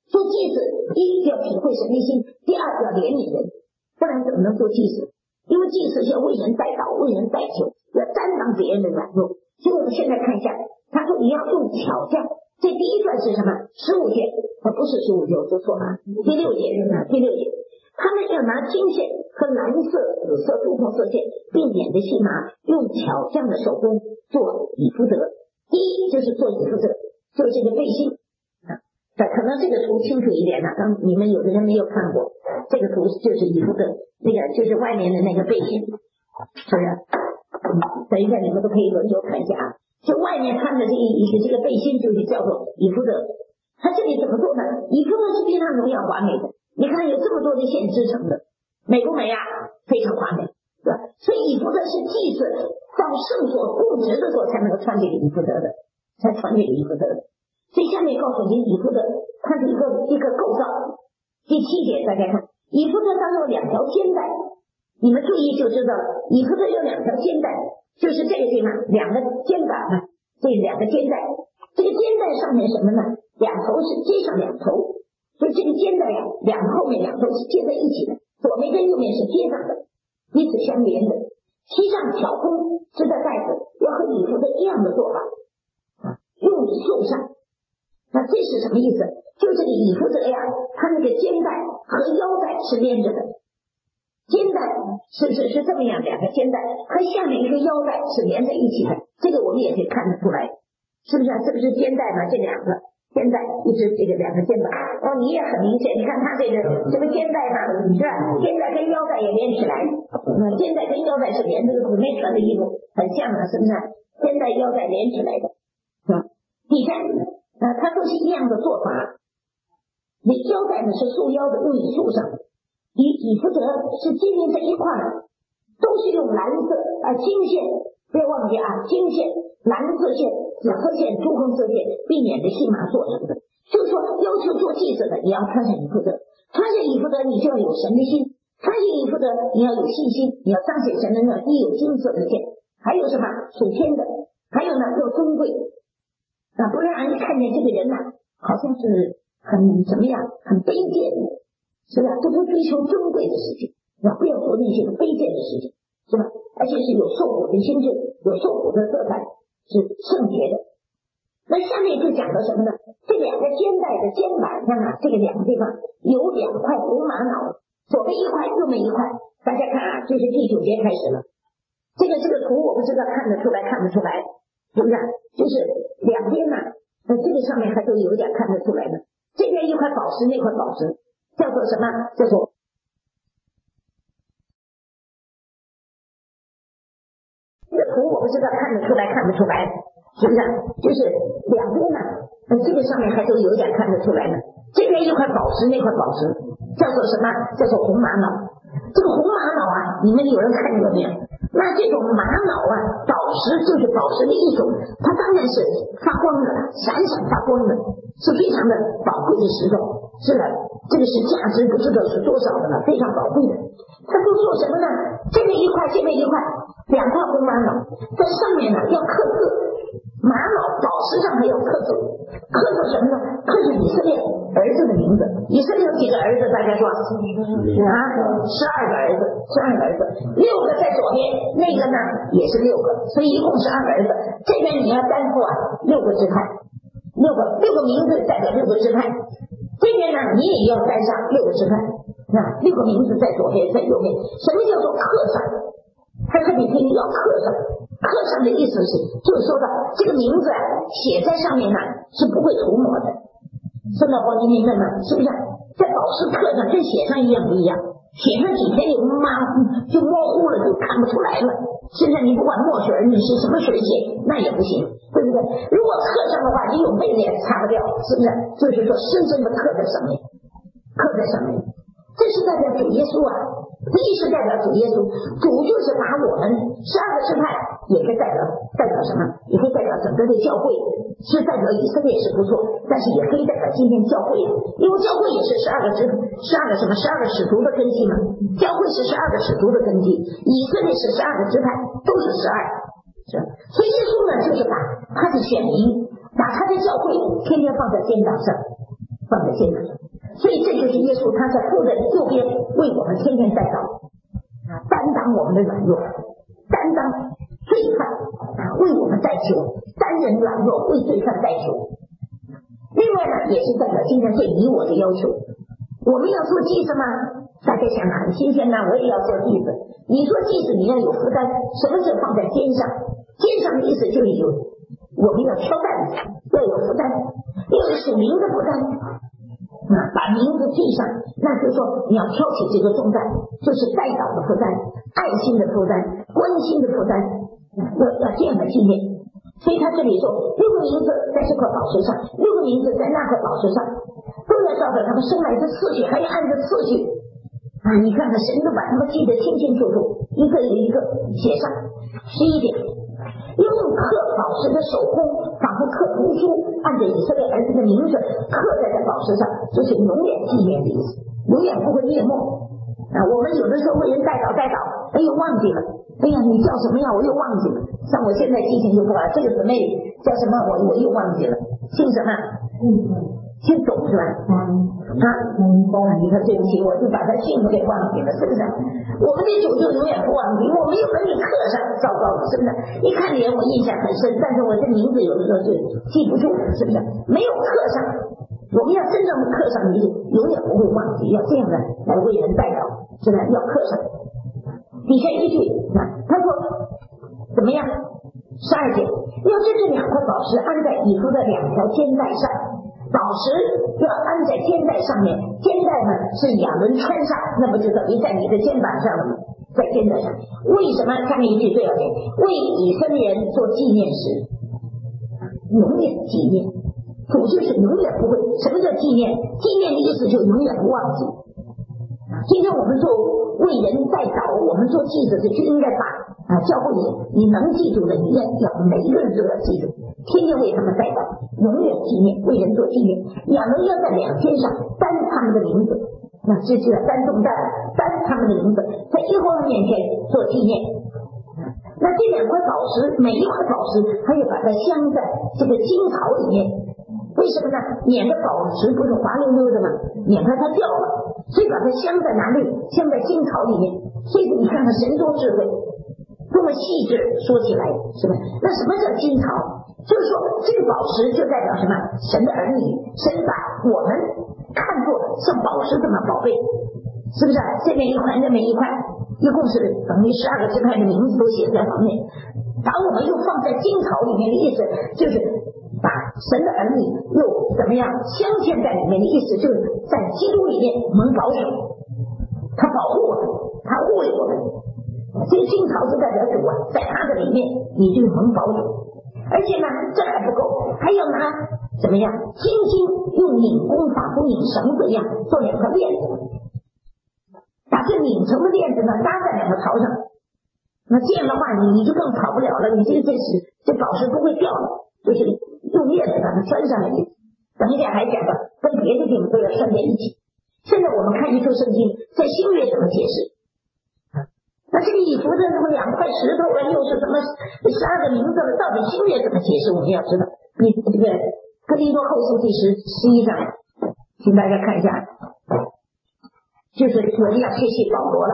Speaker 1: 做祭司，一要体会神的心，第二要怜悯人，不然怎么能做祭司？因为祭司要为人代祷，为人代求，要担当别人的软弱。所以我们现在看一下，他说你要用巧匠。这第一段是什么？15节，不是15节，我说错了。第6节，他们要拿金线和蓝色、紫色、不同色线并捻的细麻，用巧匠的手工做以弗得。第一就是做以弗得，做这个背心。可能这个图清楚一点了，你们有的人没有看过，这个图就是以弗得，那个就是外面的那个背心，是不是？等一下你们都可以轮流看一下啊。就外面穿的这个背心就是叫做以弗得。它这里怎么做呢？以弗得是非常荣耀华美的，你看有这么多的线织成的，美不美啊？非常华美，对吧？所以以弗得是祭司到圣所供职的时候才能够穿这个以弗得的，才穿这个以弗得的。所以下面告诉你以弗得它是一个构造。第7节大家看，以弗得当中2条肩带，你们注意就知道了，以弗得有2条肩带，就是这个地方2个肩膀呢，这2个肩带，这个肩带上面什么呢？两头是接上2头，所以这个肩带呀，后面2头是接在一起的，左面跟右面是接上的，彼此相连的。其上挑工织的带子要和以弗得一样的做法，用绣上。那这是什么意思？就这个以弗得呀，它那个肩带和腰带是连着的，肩带是这么样，2个肩带和下面一个腰带是连在一起的，这个我们也可以看得出来，是不是？这不是肩带吗？这2个肩带一直这个2个肩膀，你也很明显，你看它这个肩带嘛，是吧？肩带跟腰带也连起来，肩带跟腰带是连这个姊妹穿的衣服很像的，是不是？肩带腰带连起来的，是吧？第3它都是一样的做法。那腰带呢是束腰的，用以束上，以弗得是接连在一块儿，都是用蓝色金线，不要忘记啊，金线、蓝色线、紫色线、朱红色线并捻的细麻做成的。就是说要求做祭司的你要穿上以弗得，穿上以弗得你就要有神的心，穿上以弗得你要有信心，你要彰显神的能力，有金色的线，还有什么属天的，还有呢要尊贵，不让人看见这个人好像是很怎么样，很卑贱的，是吧？都不追求尊贵的事情，不要做那些卑贱的事情，是吧？而且是有受苦的心智，有受苦的色彩，是圣洁的。那下面就讲到什么呢？这2个肩带的肩膀上这个2个地方有2块红玛瑙，左边一块，右边一块。大家看啊，这是第9节开始了。这个图我不知道看得出来看不出来，是不是？就是2边这个上面还都有点看得出来的。这边一块宝石，那块宝石叫做什么？叫做这个图我不知道看得出来看不出来，是不是？就是2边这个上面还都有点看得出来的。这边一块宝石，那块宝石叫做什么？叫做红玛瑙。这个红玛瑙你们有人看过没有？那这种玛瑙宝石就是宝石的一种，它当然是发光的，闪闪发光的，是非常的宝贵的石头，是的，这个是价值不知道是多少的了，非常宝贵的。它都做什么呢？这边一块，这边一块，2块红玛瑙，在上面要刻字，玛瑙宝石上还要刻字，刻着什么呢？刻着以色列儿子的名字。以色列有几个儿子？大家说12个儿子，12个儿子，6个在左边，那个呢也是6个，所以一共12个儿子。这边你要担负6个支派，6个名字代表6个支派，这边呢你也要担上6个支派，6个名字在左边，在右边。什么叫做刻上？他这里可以要刻上，刻上的意思是，就是说的这个名字写在上面是不会涂抹的。真的，你明白吗？是不是？在宝石刻上跟写上一样不一样？写上几天就模糊了，就看不出来了。现在你不管墨水，你是什么水写，那也不行，对不对？如果刻上的话，你有背脸擦不掉，是不是？就是说深深的刻在上面，刻在上面。这是代表主耶稣第一是代表主耶稣，主就是把我们12个支派，也是代表什么？也可以代表整个的教会，是代表以色列是不错，但是也可以代表今天教会，因为教会也是12个使徒的根基嘛，教会是12个使徒的根基，以色列是12个支派，都是12，是吧？所以耶稣呢，就是把他的选民，把他的教会天天放在肩膀上，放在肩膀上。 所以这就是耶稣，他在父的右边为我们天天代祷，担当我们的软弱，担当罪犯为我们代求，担人软弱为罪犯代求。另外呢，也是代表今天对你我的要求，我们要做祭司吗？大家想很新鲜呢，我也要做祭司。你做祭司你要有负担，什么是放在肩上？肩上的意思就是有我们要挑担子，要有负担，要有属灵的负担把名字记上，那就是说你要挑起这个重担，就是代祷的负担，爱心的负担，关心的负担，要这样的纪念。所以他这里说6个名字在这块宝石上，6个名字在那块宝石上，都要照着他们生来的次序，还要按着次序你看看神都把他们记得清清楚楚，一个一个写上。11点，用刻宝石的手工，仿佛刻图书，按着以色列儿子的名字刻在这宝石上，就是永远纪念的意思，永远不会灭没我们有的时候为人代祷，哎呦忘记了，哎呀你叫什么呀，我又忘记了。像我现在记性就不好，这个姊妹叫什么我又忘记了，姓什么？姓董是吧？你看对不起，我就把他姓给忘记了，是不是？我们的主就永远不忘记，我没有把你刻上，糟糕了，是不是？一看脸我印象很深，但是我这名字有的时候就记不住，是不是？没有刻上，我们要真正的刻上，你就永远不会忘记，要这样的来为人代祷，是吧？要刻上。底下一句他说怎么样？12节，要将这2块宝石安在以弗的2条肩带上，宝石要安在肩带上面，肩带呢是亚伦穿上，那不就等于在你的肩膀上了吗？在肩带上。为什么？下面一句最要紧，为以色列人做纪念时，永远纪念。主就是永远不会。什么叫纪念？纪念的意思就永远不忘记。今天我们做为人代祷，我们做祭司的就应该把教会你能记住的，你要每一个人都要记住，天天为他们代祷，永远纪念，为人做纪念。亚伦要在2肩上担他们的名字，这就要担重担，担他们的名字，在耶和华面前做纪念。那这2块宝石，每一块宝石还要把它镶在这个金槽里面，为什么呢？免得宝石不是滑溜溜的吗？免得它掉了，所以把它镶在哪里？镶在金槽里面。所以你看看神多智慧，这么细致，说起来是吧？那什么叫金槽？就是说这个宝石就代表什么？神的儿女，神把我们看作像宝石这么宝贝，是不是？这边一块，那边一块，一共是等于12个支派的名字都写在旁边，把我们又放在金槽里面的意思，就是把神的儿女又怎么样镶嵌在里面的意思，就是在基督里面蒙保守，他保护我们，他护卫我们。这个金槽就代表主在他的里面你就蒙保守。而且呢，这还不够，还要拿怎么样轻轻用拧弓，仿佛拧绳子一样，做2个链子，把这拧成的链子呢搭在2个槽上。那这样的话你就更跑不了了，你这宝石不会掉了，就是用链子把它拴上来。等一下还讲到跟别的地方都要拴在一起。现在我们看一处圣经，在新约怎么解释？那这个以弗的什么2块石头又是什么12个名字了，到底新约怎么解释？我们要知道。这个哥林多后书第11章，请大家看一下，就是我们要学习保罗了。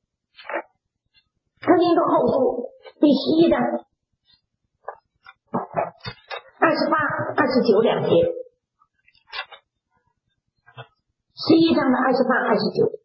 Speaker 1: 哥林多后书第11章28、29两节，11章的28、29。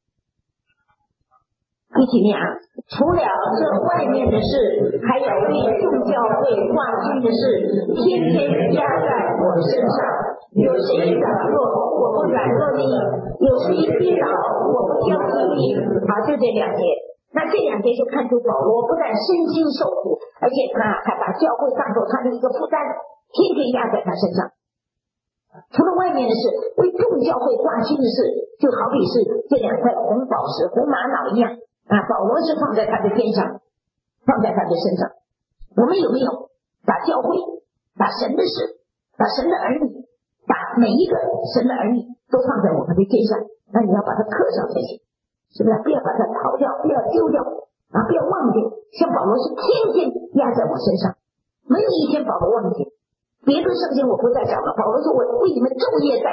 Speaker 1: 一起念除了这外面的事，还有为众教会挂心的事，天天压在我身上。有谁软弱，我不软弱的；有谁跌倒，我不掉地里。就这2节。那这2节就看出保罗不但身心受苦，而且他还把教会当作他的一个负担，天天压在他身上。除了外面的事，为众教会挂心的事，就好比是这2块红宝石、红玛瑙一样。保罗是放在他的肩上，放在他的身上。我们有没有把教会、把神的事、把神的儿女、把每一个神的儿女都放在我们的肩上？那你要把它刻上才行，是不是？不要把它逃掉，不要丢掉不要忘记。像保罗是天天压在我身上，没有一天保罗忘记。别的圣经我不再讲了，保罗说我为你们昼夜代祷，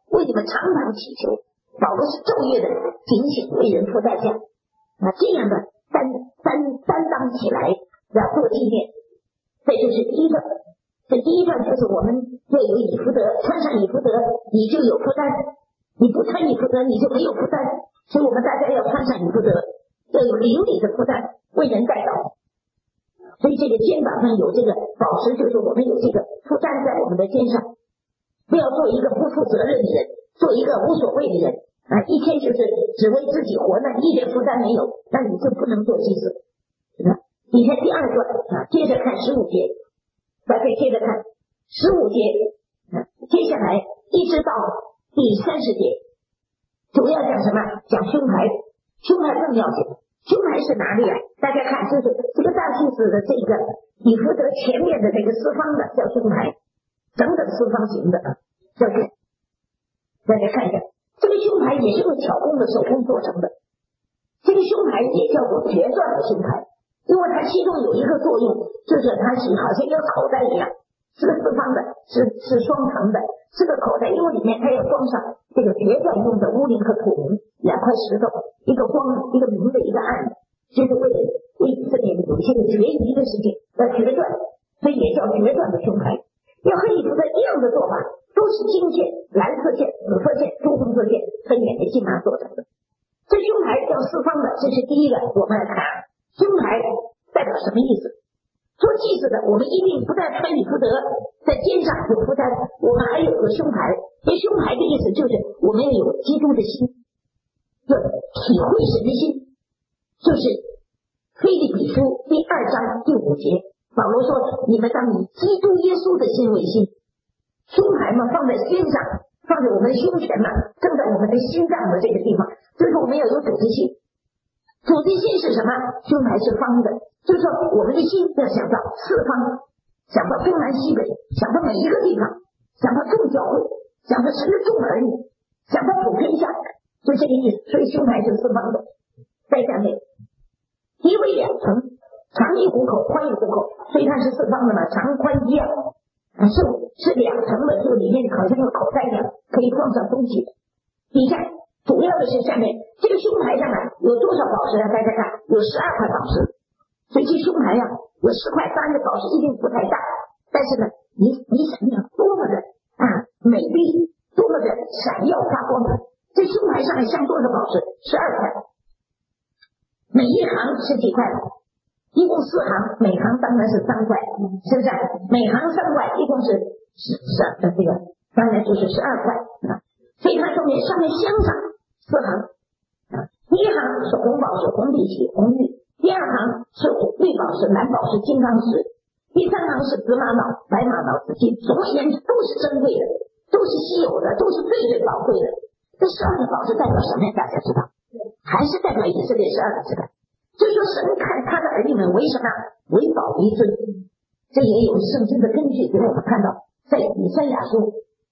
Speaker 1: 为你们常常祈求。保罗是昼夜的警醒，为人付代价。这样的担当起来要做纪念。这就是第一个。这第一段就是我们要有以弗得，穿上以弗得，你就有负担；你不穿以弗得，你就没有负担。所以我们大家要穿上以弗得，要有灵里的负担，为人代祷。所以这个肩膀上有这个宝石，就是我们有这个负担在我们的肩上。不要做一个不负责任的人，做一个无所谓的人一天就是只为自己活，那一点负担没有，那你就不能做祭司。你看第二段接着看15节，再接着看15节，接下来一直到第30节，主要讲什么？讲胸牌。胸牌更要紧。胸牌是哪里大家看，就是这个大祭司的这个以弗得前面的这个四方的叫胸牌，整整四方形的叫胸。大家看一下，这个胸牌也是用巧工的手工做成的。这个胸牌也叫做决断的胸牌，因为它其中有一个作用，就是它是好像一个口袋一样，是个四方的，是双层的，是个口袋，因为里面它要装上这个决断用的乌灵和土灵2块石头，一个光一个明的，一个暗的，就是为以色列有一些个决疑的事情要决断，所以也叫决断的胸牌。要和以弗得一样的做法，都是金线、蓝色线、紫色线、朱红色线分眼的金麻做成的。这胸牌叫四方的，这是第一个。我们来看胸牌代表什么意思？做祭司的，我们一定不但穿以弗得在肩上有负担，我们还有个胸牌。这胸牌的意思就是我们要有基督的心，要体会神的心，就是腓立比书第2章第5节，保罗说你们当以基督耶稣的心为心。胸牌嘛放在肩上，放在我们的胸前嘛，正在我们的心脏的这个地方，就是我们要有主的心。主的心是什么？胸牌是方的，就是说我们的心要想到四方，想到东南西北，想到每一个地方，想到众教会，想到神的众儿女，想到普天下，就这个意思。所以胸牌是四方的。再下面一为2层，长一虎口，宽一虎口，所以它是四方的嘛，长宽一样是2层的，就里面好像个口袋一样，可以放上东西的。你看主要的是下面这个胸牌上有多少宝石大家看，有12块宝石。所以这胸牌有10块，当然宝石一定不太大，但是呢你想想多么的美丽，多么的闪耀发光。这胸牌上像多少宝石？12块，每一行是几块？一共4行，每行当然是3块，是不是每行3块，一共是这个当然就是12块所以它上面镶上4行第一行是红宝石、红碧玺、红玉，第2行是绿宝石、蓝宝石、金刚石，第3行是紫玛瑙、白玛瑙、紫金。总而言之都是珍贵的，都是稀有的，都是最最宝贵的。这12个宝石代表什么呀？大家知道，还是代表以色列12个支派。就是说神看他的儿女们为什么？为宝为尊。这也有圣经的根据，给我们看到在以赛亚书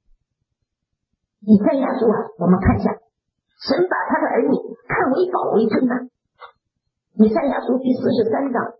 Speaker 1: 我们看一下，神把他的儿女看为宝为尊以赛亚书第43章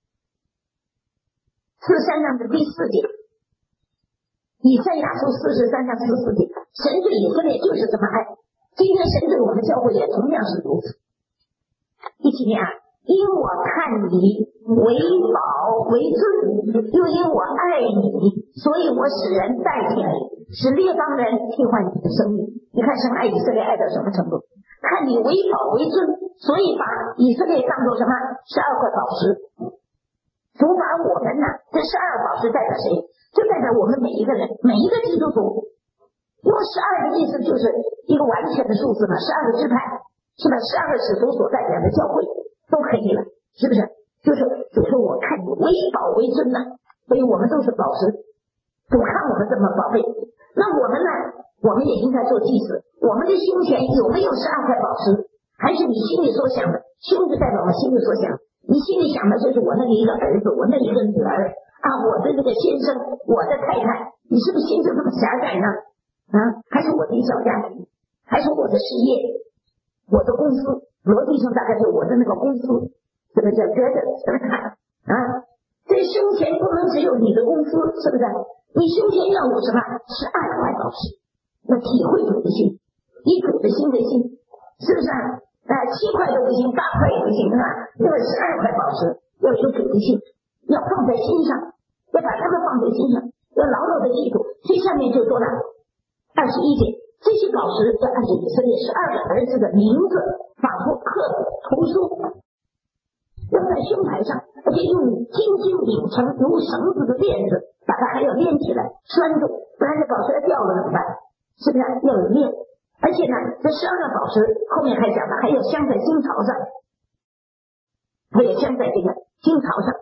Speaker 1: 的第4节，以赛亚书43章14节，神对以色列就是这么爱。今天神对我们教会也同样是如此。一起念因我看你为宝为尊，又因我爱你，所以我使人代替你，使列邦人替换你的生命。你看神爱以色列爱到什么程度？看你为宝为尊，所以把以色列当作什么？12块宝石。主把我们这12宝石代表谁？就代表我们每一个人，每一个基督徒。因为12的意思就是一个完全的数字嘛，12个支派是吧？12个使徒所代表的教会都可以了，是不是？就是主说我看你为宝为尊所以我们都是宝石，主看我们这么宝贝。那我们呢？我们也应该做祭司。我们的胸前有没有12块宝石？还是你心里所想的？胸就代表我心里所想，你心里想的就是我那个一个儿子，我那一个女儿我的这个先生，我的太太，你是不是心就这么狭窄呢？还是我的小家庭，还是我的事业，我的公司？逻辑上大概是我的那个公司，这个叫觉得这胸前不能只有你的公司，是不是？你胸前要有什么？12块宝石。 要体会主的心，以主的心为心，是不是啊？7块都不行，8块也不行啊，因为12块宝石要有主的心，要放在心上，要把它们放在心上，要牢牢的记住。最下面就说了21节，这些宝石要按照以色列12个儿子的名字仿佛刻图书，要在胸牌上，而且用金筋拧成如绳子的链子，把它还要连起来拴住，不然这宝石要掉了怎么办？是不是要有链？而且呢，这12个宝石后面还讲了，还要镶在金槽上，还有镶在这个金槽上。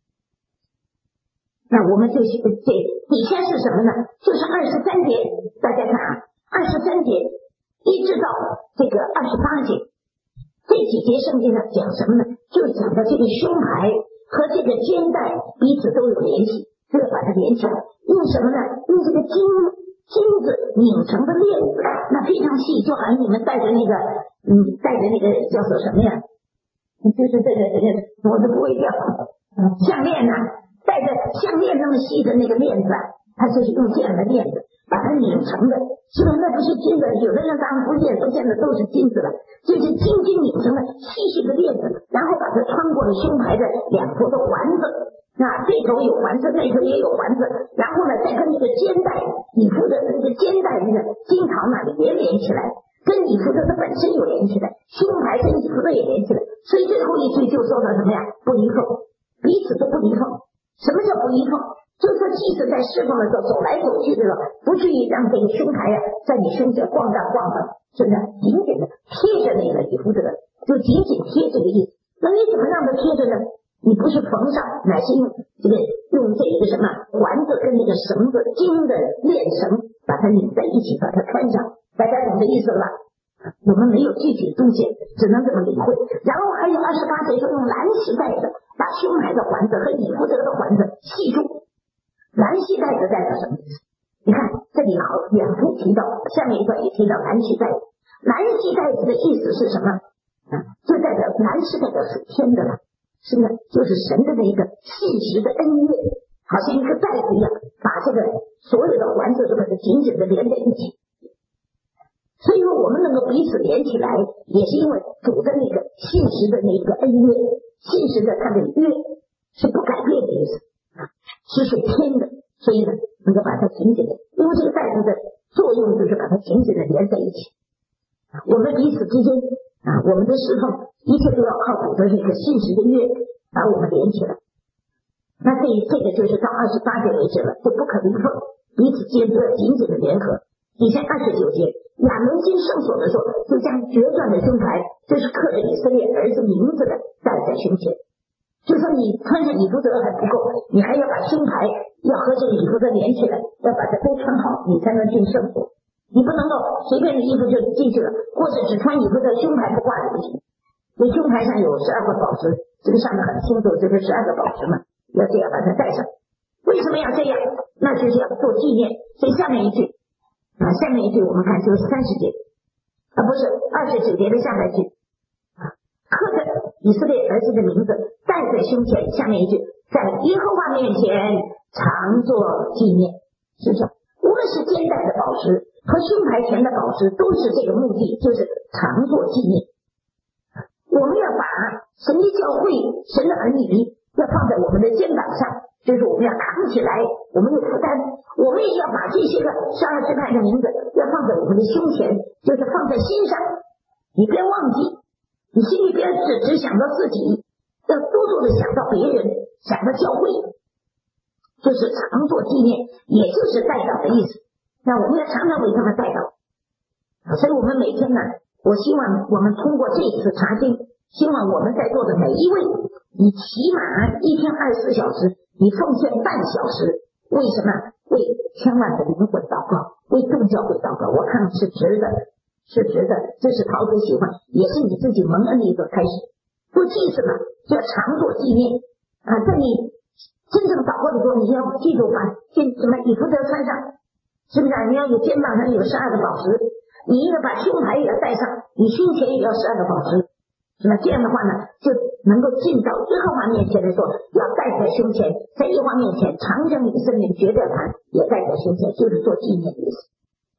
Speaker 1: 那我们这底下是什么呢？就是23节，大家看啊，23节一直到这个28节，这几节圣经上讲什么呢？就是讲到这个胸牌和这个肩带彼此都有联系，就要把它连起来。用什么呢？用这个金子拧成的链子，那非常细，就好像你们戴着那个叫做什么呀？就是这个我都不会叫项链呐，带着项链那么细的那个链子，它就是用这样的链子把它拧成的。是不是那不是金子？有的人当然不见得现在都是金子了，这是金筋拧成的细的链子，然后把它穿过了胸牌的2头的环子。这头有环子，那头也有环子，然后呢，再跟那个肩带以弗的那个肩带那个金槽那里也连起来，跟以弗的它本身有连起来，胸牌跟以弗的也连起来，所以最后一句就说了什么呀？不离缝，彼此都不离缝。什么叫不离缝？就是说，即使在侍奉的时候走来走去的时候，不至于让这个胸牌在你胸前晃荡晃荡，是不是？紧紧的贴着那个以弗的，就紧紧贴这个意思。那你怎么让它贴着呢？你不是缝上，乃是用这个什么环子跟那个绳子金的链绳把它拧在一起，把它穿上。大家懂这意思了吧？我们没有具体的东西，只能这么领会。然后还有28节说用蓝细带子把胸牌的环子和以弗德的环子系住。蓝细带子代表什么意思？你看这里好远处提到，下面一段也提到蓝细带子。蓝细带子的意思是什么？就代表蓝是代表属天的了。是呢，就是神的那个信实的恩乐，好像一个带子一样，把这个所有的环子都把它紧紧的连在一起。所以说我们能够彼此连起来，也是因为主的那个信实的那个恩乐，信实的他的约是不改变的意思，是属天的，所以呢能够把它紧紧的，因为这个带子的作用就是把它紧紧的连在一起。我们彼此之间我们的侍奉一切都要靠主的这个信实的约把我们连起来。那这个就是到28节为止了，就不可离缝，彼此间都要紧紧的联合。底下29节，亚伦进圣所的时候，就将决断的胸牌，就是刻着以色列儿子名字的戴在胸前。就说你穿上以弗德还不够，你还要把胸牌要和这个以弗德连起来，要把它都穿好，你才能进圣所。你不能够随便的衣服就进去了，或者只穿以弗德胸牌不挂也不行。所以胸牌上有12个宝石，这个上面很清楚，这个12个宝石嘛，要这样把它戴上。为什么要这样？那就是要做纪念。所以下面一句我们看就是30节，不是29节的下半句，刻着以色列儿子的名字戴在胸前。下面一句，在耶和华面前常做纪念，是不是？无论是肩带的宝石和胸牌前的宝石，都是这个目的，就是常做纪念。我们要把神的教会、神的儿女要放在我们的肩膀上，就是我们要扛起来，我们有负担。我们也要把这些个12支派的名字要放在我们的胸前，就是放在心上。你别忘记，你心里边只想到自己，要多多的想到别人，想到教会，就是常做纪念，也就是代祷的意思。那我们要常常为他们代祷。所以我们每天呢，我希望我们通过这次查经，希望我们在座的每一位，你起码一天24小时，你奉献半小时。为什么？为千万的灵魂祷告，为众教会祷告，我看是值得，是值得。这是陶子喜欢，也是你自己蒙恩的一个开始。不记什么，就要常做纪念在你真正祷告的时候，你要记住把什么以弗德穿上，是不是你要有肩膀上有12个宝石，你要把胸牌也要戴上，你胸前也要12个宝石。那这样的话呢，就能够进到耶和华面前的时候，要戴在胸前，在耶和华面前常将以色列决断盘也戴在胸前，就是做纪念的意思。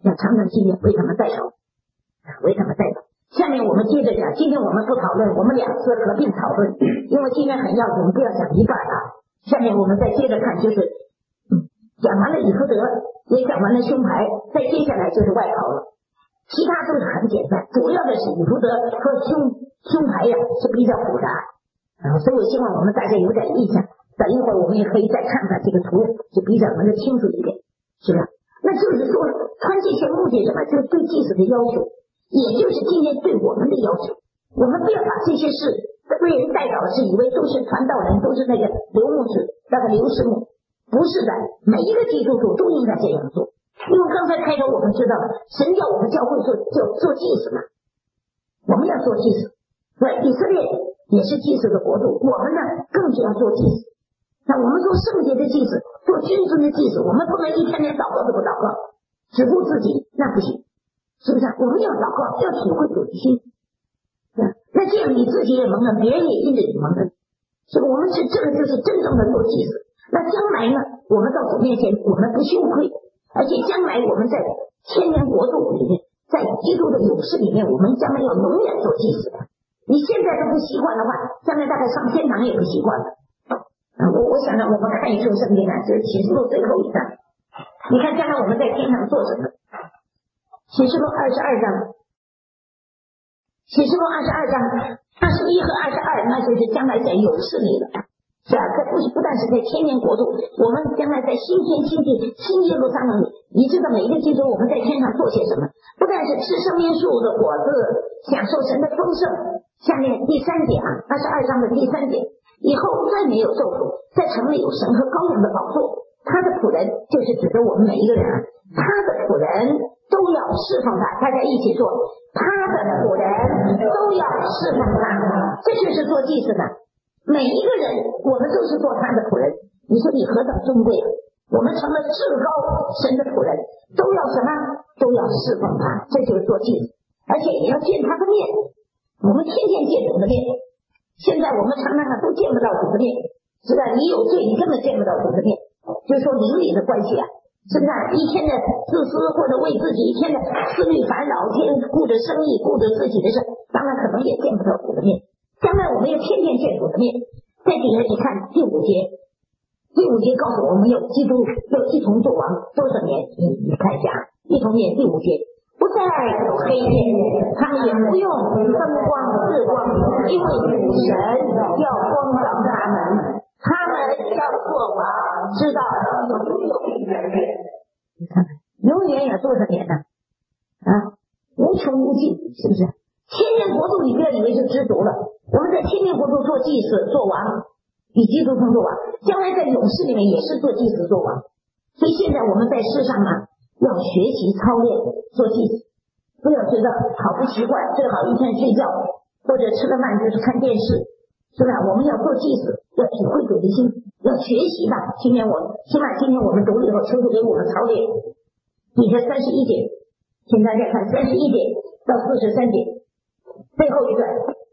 Speaker 1: 要常常纪念，为他们代祷，为他们代祷。下面我们接着讲，今天我们不讨论，我们两次合并讨论，因为今天很要紧，我们不要讲一半啊。下面我们再接着看，就是讲完了以弗得，也讲完了胸牌，再接下来就是外袍了。其他都是很简单，主要的是以弗得和胸牌呀是比较复杂，所以我希望我们大家有点印象。等一会儿我们也可以再看看这个图，就比较能够清楚一点，是吧？那就是说，穿这些目的什么？就是对祭司的要求，也就是今天对我们的要求。我们不要把这些事为人代祷的事，以为都是传道人，都是那个刘牧师、那个刘师母，不是的，每一个基督徒都应该这样做。因为刚才开头我们知道了，神叫我们教会做祭司嘛，我们要做祭司。对，以色列也是祭司的国度，我们呢更是要做祭司。那我们做圣洁的祭司，做君尊的祭司，我们不能一天天祷告都不祷告，只顾自己，那不行，是不是？我们要祷告，要体会主的心。那这样你自己也蒙恩，别人也因着你蒙恩，是吧？我们这个就是真正的做祭司。那将来呢，我们到主面前，我们不羞愧，而且将来我们在千年国度里面，在基督的勇士里面，我们将来要永远做祭司的。你现在都不习惯的话，将来大概上天堂也不习惯了。我想让我们看一处圣经啊，就是启示录最后一章。你看将来我们在天上做什么？启示录22章，启示录22章21和22，那就是将来在勇士里了。是啊，这不但是在千年国度，我们将来在新天新地新耶路撒冷里，你知道每一个基督我们在天上做些什么？不但是吃生命树的果子，享受神的丰盛。下面第3节啊，22章的第3节，以后再没有咒诅，在城里有神和羔羊的宝座，他的仆人，就是指着我们每一个人啊，他的仆人都要侍奉他，大家一起说，他的仆人都要侍奉他，这就是做祭司的。每一个人，我们都是做他的仆人。你说你何等尊贵啊！我们成了至高神的仆人，都要什么？都要侍奉他，这就是做祭司，而且也要见他的面。我们天天见主的面，现在我们常常都见不到主的面，是吧？你有罪，你根本见不到主的面。就是说邻里的关系啊，是不是？一天的自私或者为自己一天的思虑烦恼，天顾着生意，顾着自己的事，当然可能也见不到主的面。将来我们要天天见主的面。在底下你看第5节，第5节告诉我们要基督要一同作王多少年？你看一下，一同念第5节，不再有黑夜，他们也不用灯光日光，因为主神要光照他们，他们要做王，知道永远。你看看，永远有多少年呢？无穷无尽，是不是？千年国度你不要以为是知足了，我们在千年国度做祭司做王，与基督同做王，将来在勇士里面也是做祭司做王。所以现在我们在世上呢，要学习操练做祭司，不要觉得好不习惯，最好一天睡觉或者吃了饭就是看电视，是吧？我们要做祭司，要体会主的心，要学习吧。起码今天我们读了以后，求主给我们操练。底下31节，请大家看31节到43节。最后一段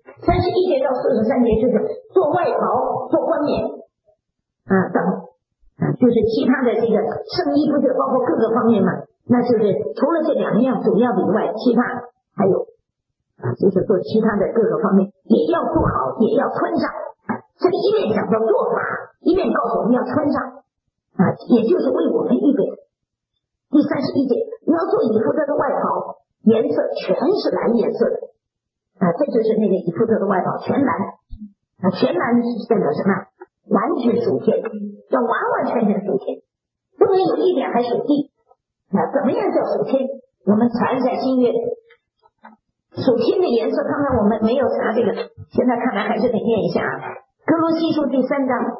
Speaker 1: 31节到43节就是做外袍、做冠冕等就是其他的这个圣衣，不是包括各个方面嘛？那就是除了这2样主要的以外，其他还有就是做其他的各个方面也要做好，也要穿上。这里一面讲到做法，一面告诉我们要穿上也就是为我们预备。第31节，你要做以弗得的外袍，颜色全是蓝颜色的。这就是那个以弗得的外袍，全蓝。全蓝代表什么？完全属天，要完完全全属天，不能有一点还属地。怎么样叫属天？我们查一下新约，属天的颜色，刚才我们没有查这个，现在看来还是得念一下哥罗西书第3章，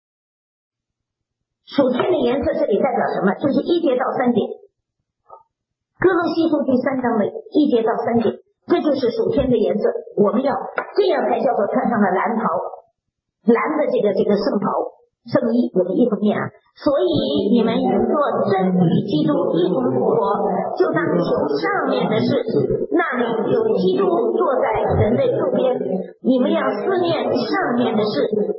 Speaker 1: 属天的颜色这里代表什么？就是1节到3节。哥罗西书第3章的1节到3节，这就是属天的颜色。我们要这样才叫做穿上了蓝袍，蓝的这个圣袍圣衣，我们一同念所以你们若真与基督一同复活，就当求上面的事，那里有基督坐在神的右边。你们要思念上面的事，不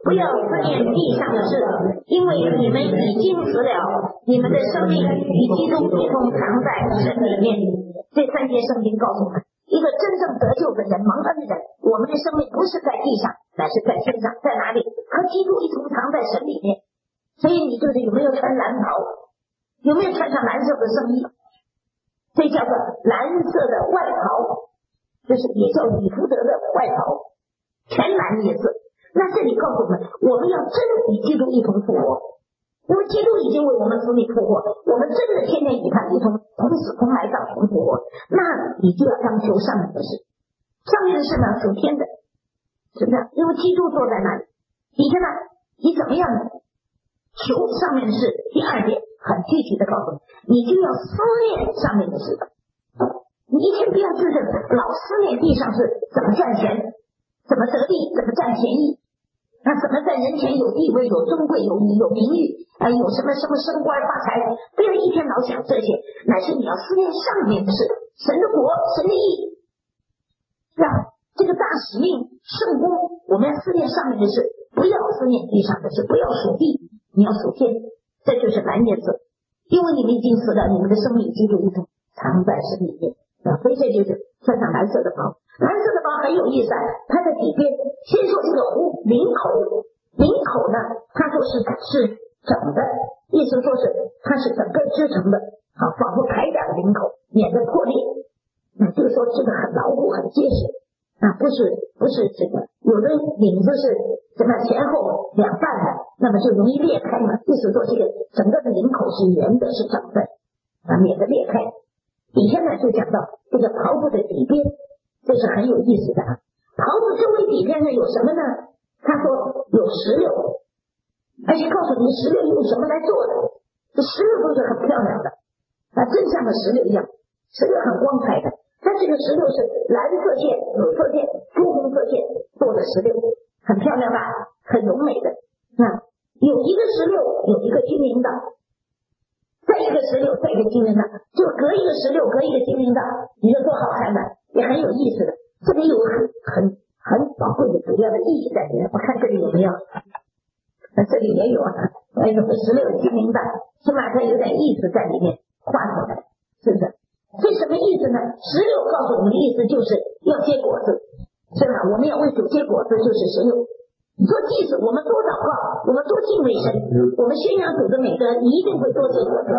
Speaker 1: 不要思念地上的事，因为你们已经死了，你们的生命与基督一同藏在神里面。这3节圣经告诉我们，一个真正得救的人，蒙恩的人，我们的生命不是在地上，乃是在天上。在哪里？和基督一同藏在神里面。所以你就是有没有穿蓝袍，有没有穿上蓝色的圣衣，这叫做蓝色的外袍，就是也叫以弗得的外袍，全蓝颜色。那这里告诉我们，我们要真与基督一同复活，因为基督已经为我们死里复活，我们真的天天与他一同死同埋葬同复活，那你就要当求上面的事。上面的事呢，属天的，是不是？因为基督坐在那里，底下呢，你怎么样呢？求上面的事。第2点很具体的告诉你，你就要思念上面的事。你一天不要自认老思念地上是怎么赚钱，怎么得利，怎么占便宜，那怎么在人前有地位，有尊贵，有名誉，有什么升官发财，不要一天老想这些，乃是你要思念上面的事，神的国，神的义，是吧？这个大使命圣功，我们要思念上面的事，不要思念地上的事，不要属地，你要属天。这就是蓝颜色，因为你们已经死了，你们的生命基督一同藏在神里面，所以这就是穿上蓝色的袍。蓝色的袍很有意思，它在底边先说这个领口呢，他说是整的，意思说是它是整个织成的，好，仿佛铠甲的领口，免得破裂。就是说这个很牢固，很结实不是这个有的领子是什么前后两半的，那么就容易裂开嘛。意思说这个整个的领口是圆的，是整的免得裂开。底下呢就讲到这个袍子的底边，这是很有意思的袍子周围底边呢有什么呢？他说有石榴，而且告诉你石榴用什么来做的。这石榴都是很漂亮的真像个石榴一样，石榴很光彩的。它这个石榴是蓝色线、紫色线、朱红色线做的石榴，很漂亮吧，很柔美的。有一个石榴有一个金铃铛，再一个石榴再一个金铃铛，就隔一个石榴隔一个金铃铛，你说多好看呢，也很有意思的。这里有很宝贵的主要的意义在里面。我看这里有没有？这里也有有个石榴金铃铛，起码它有点意思在里面画出来，是不是？这什么意思呢？石榴告诉我们的意思就是要结果子，是吧？我们要为主结果子，就是石榴。你做祭司，我们多祷告，我们多敬畏神，我们宣扬主的美德，你一定会多结果子。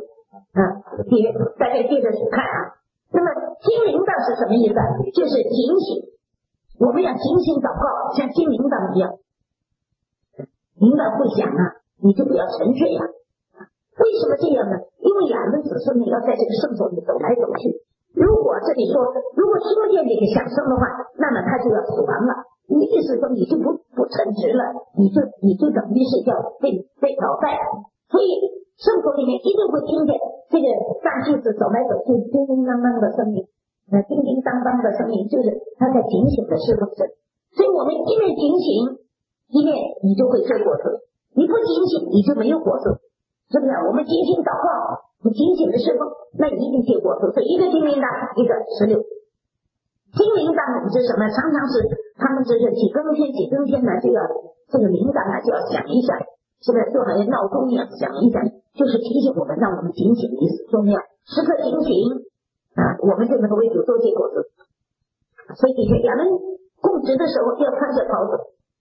Speaker 1: 大家接着看那么金铃铛是什么意思？就是警醒，我们要警醒祷告，像金铃铛一样，铃铛会响你就不要沉睡为什么这样呢？因为亚伦子孙要在这个圣所里走来走去，如果这里说如果听不见这个响声的话，那么他就要死亡了。你意思说你就不称职了，你就等于是要被淘汰。所以圣所里面一定会听见这个大祭司走来走去叮叮当当的声音，叮叮当当的声音，就是他在警醒的侍奉神。所以我们一面警醒，一面你就会结果子，你不警醒你就没有果子，是不是？我们警醒祷告，你警醒的侍奉，那你一定结果子。所以一个金铃铛，一个石榴。金铃铛是什么？常常是他们这个几更天呢，就要这个铃铛就要响一响，是不是？就好像闹钟一样响一响，就是提醒我们，让我们警醒的意思。重要，时刻警醒我们就能够为主多结果子。所以底下亚伦供职的时候要穿着袍子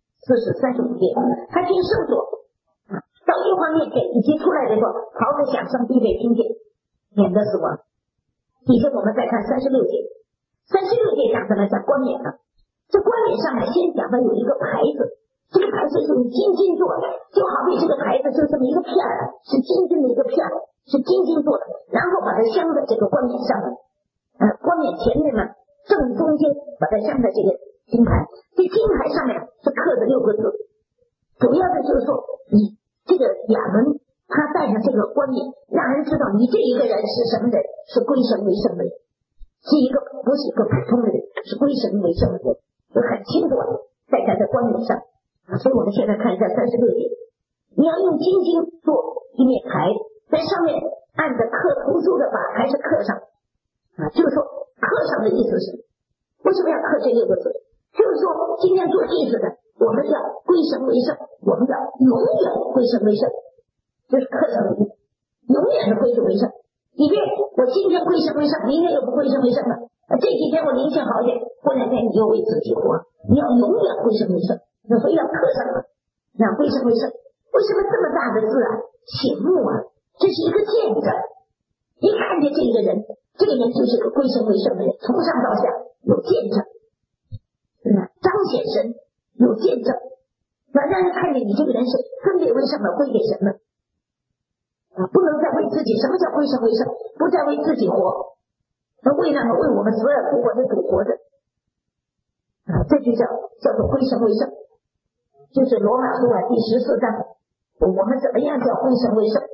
Speaker 1: ，35节，他进圣所到耶和华面前以及出来的时候，袍子响声必被听见，免得死亡。底下我们再看36节，36节讲什么？讲冠冕这冠冕上面先讲的有一个牌子，这个牌子是用金金做的，就好比这个牌子就这么一个片是金金的一个片是金金做的，然后把它镶在这个冠冕上面，冠冕前面呢正中间把它镶在这个金牌，这金牌上面是刻着6个字，主要的就是说你这个亚伦他带着这个冠冕，让人知道你这一个人是什么人，是归神为圣的人，是一个不是一个普通的人，是归神为圣的人，就很清楚在他的冠冕上所以我们现在看一下36节，你要用金金做一面牌，在上面按着刻图书的把还是刻上就是说刻上的意思是为什么要刻这6个字？就是说今天做祭司的，我们要归神为圣，我们要永远归神为圣，这是课程里永远的归神为圣。即便我今天归神为圣，明天又不归神为圣了，这几天我灵性好一点，过两天你又为自己活，你要永远归神为圣，所以要课上了，那归神为圣。为什么这么大的字啊？醒目啊，这是一个见证。一看见这个人，这个人就是个归神为圣的人，从上到下有见证，彰显神有见证，让人看见你这个人是分别为圣的，归给神的。不能再为自己，什么叫归神为圣？不再为自己活，为那个为我们死而复活的主活着，这就叫做归神为圣。就是罗马书第14章，我们怎么样叫归神为圣？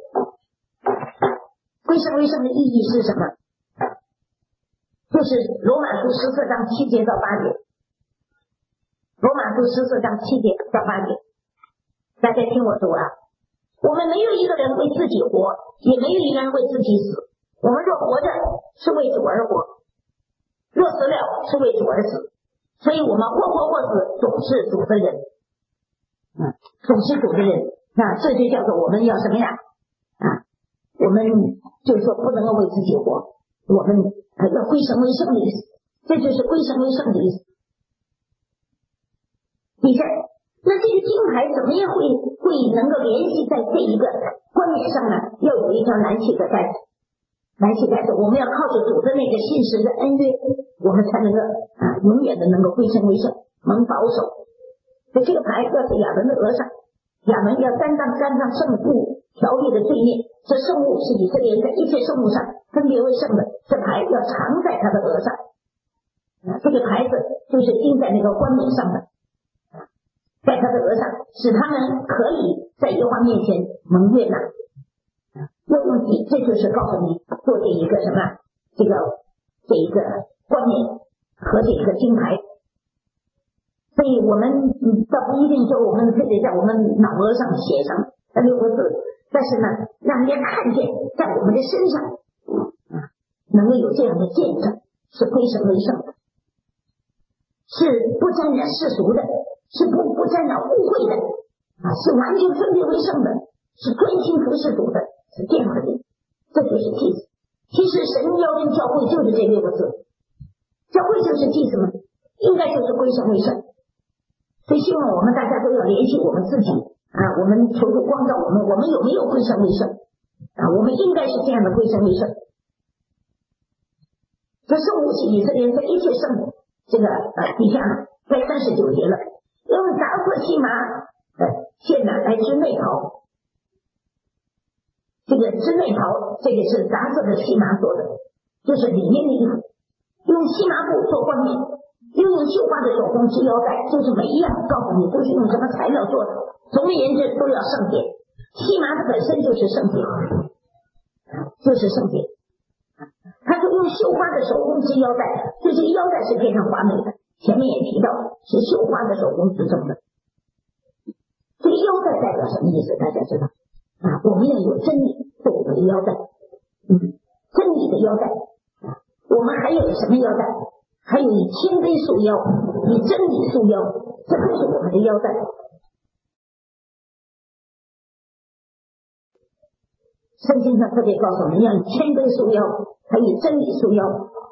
Speaker 1: 归神为圣的意义是什么？就是罗马书14章7节到8节。罗马书14章7节到8节，大家听我读啊。我们没有一个人为自己活，也没有一个人为自己死。我们若活着，是为主而活；若死了，是为主而死。所以我们或活或死，总是主的人。总是主的人。那这就叫做我们要什么呀？我们就是说不能够为自己活，我们要归神为圣的意思。这就是归神为圣的意思。你看，那这个金牌怎么样会能够联系在这一个冠冕上呢？要有一条蓝旗的带子，蓝旗带子，我们要靠着主的那个信实的恩约，我们才能够永远的能够归神为圣，蒙保守。所以这个牌要在亚伦的额上，亚伦要担当圣物条例的罪孽，这圣物是以色列人在一切圣物上分别为圣的，这牌要藏在他的额上。这个牌子就是钉在那个冠冕上的，在他的额上，使他们可以在耶和华面前蒙悦纳。要用笔，这就是告诉你做这一个什么，这一个冠冕和这个金牌。所以我们倒不一定说我们非得在我们脑额上写上6个字，但是呢，让人家看见在我们的身上能够有这样的见证，是归神为圣的，是不沾染世俗的，是不沾染污秽的，是完全分别为圣的，是专心服侍主的，是这样的人。这就是祭司。其实神要求教会就是这6个字，教会就是祭司们，应该就是归神为圣。所以希望我们大家都要联系我们自己我们求主光照我们有没有归神为圣我们应该是这样的归神为圣。这圣物是以色列人在一切圣这个底下在39节了，用杂色细麻线来织内袍，这个织内袍，这个是杂色的细麻做的，就是里面的衣服，用细麻布做冠冕，又用绣花的手工织腰带，就是每一样告诉你都是用什么材料做的，总而言之都要圣洁。细麻的本身就是圣洁，就是圣洁。他说用绣花的手工织腰带，所以这个腰带是非常华美的，前面也提到是绣花的手工织成的。这个腰带代表什么意思？大家知道我们要有真理做我们的腰带，真理的腰带我们还有什么腰带？还有以谦卑束腰，以真理束腰，这都是我们的腰带。圣经上特别告诉我们要以谦卑束腰，还有真理束腰，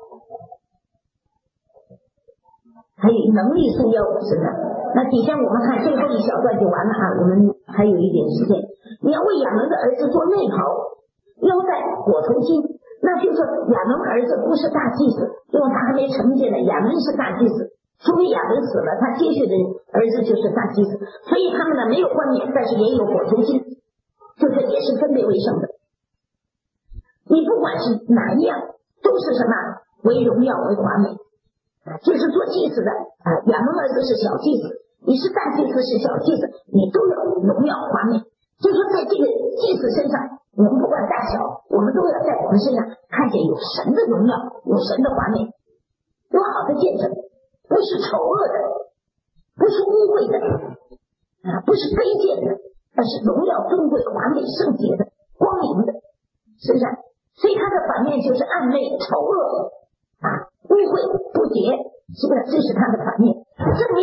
Speaker 1: 还有能力束腰，是的。那底下我们看最后一小段就完了我们还有一点时间。你要为亚伦的儿子做内袍、腰带、裹头巾，那就是亚伦儿子不是大祭司，因为他还没成见呢。亚伦是大祭司，除非亚伦死了，他接续的儿子就是大祭司，所以他们呢没有冠冕，但是也有裹头巾，就是也是分别为圣的。你不管是哪一样，都是什么为荣耀为华美，就是做祭司的亚伦儿子是小祭司，你是大祭司是小祭司，你都要荣耀华美。就说在这个祭司身上，我们不管大小，我们都要在我们身上看见有神的荣耀，有神的华美，有好的见证，不是丑恶的，不是污秽的不是卑贱的，而是荣耀尊贵华美圣洁的光明的，是不是？所以它的反面就是暗昧丑恶污秽不洁，是不是？这是它的反面。正面就是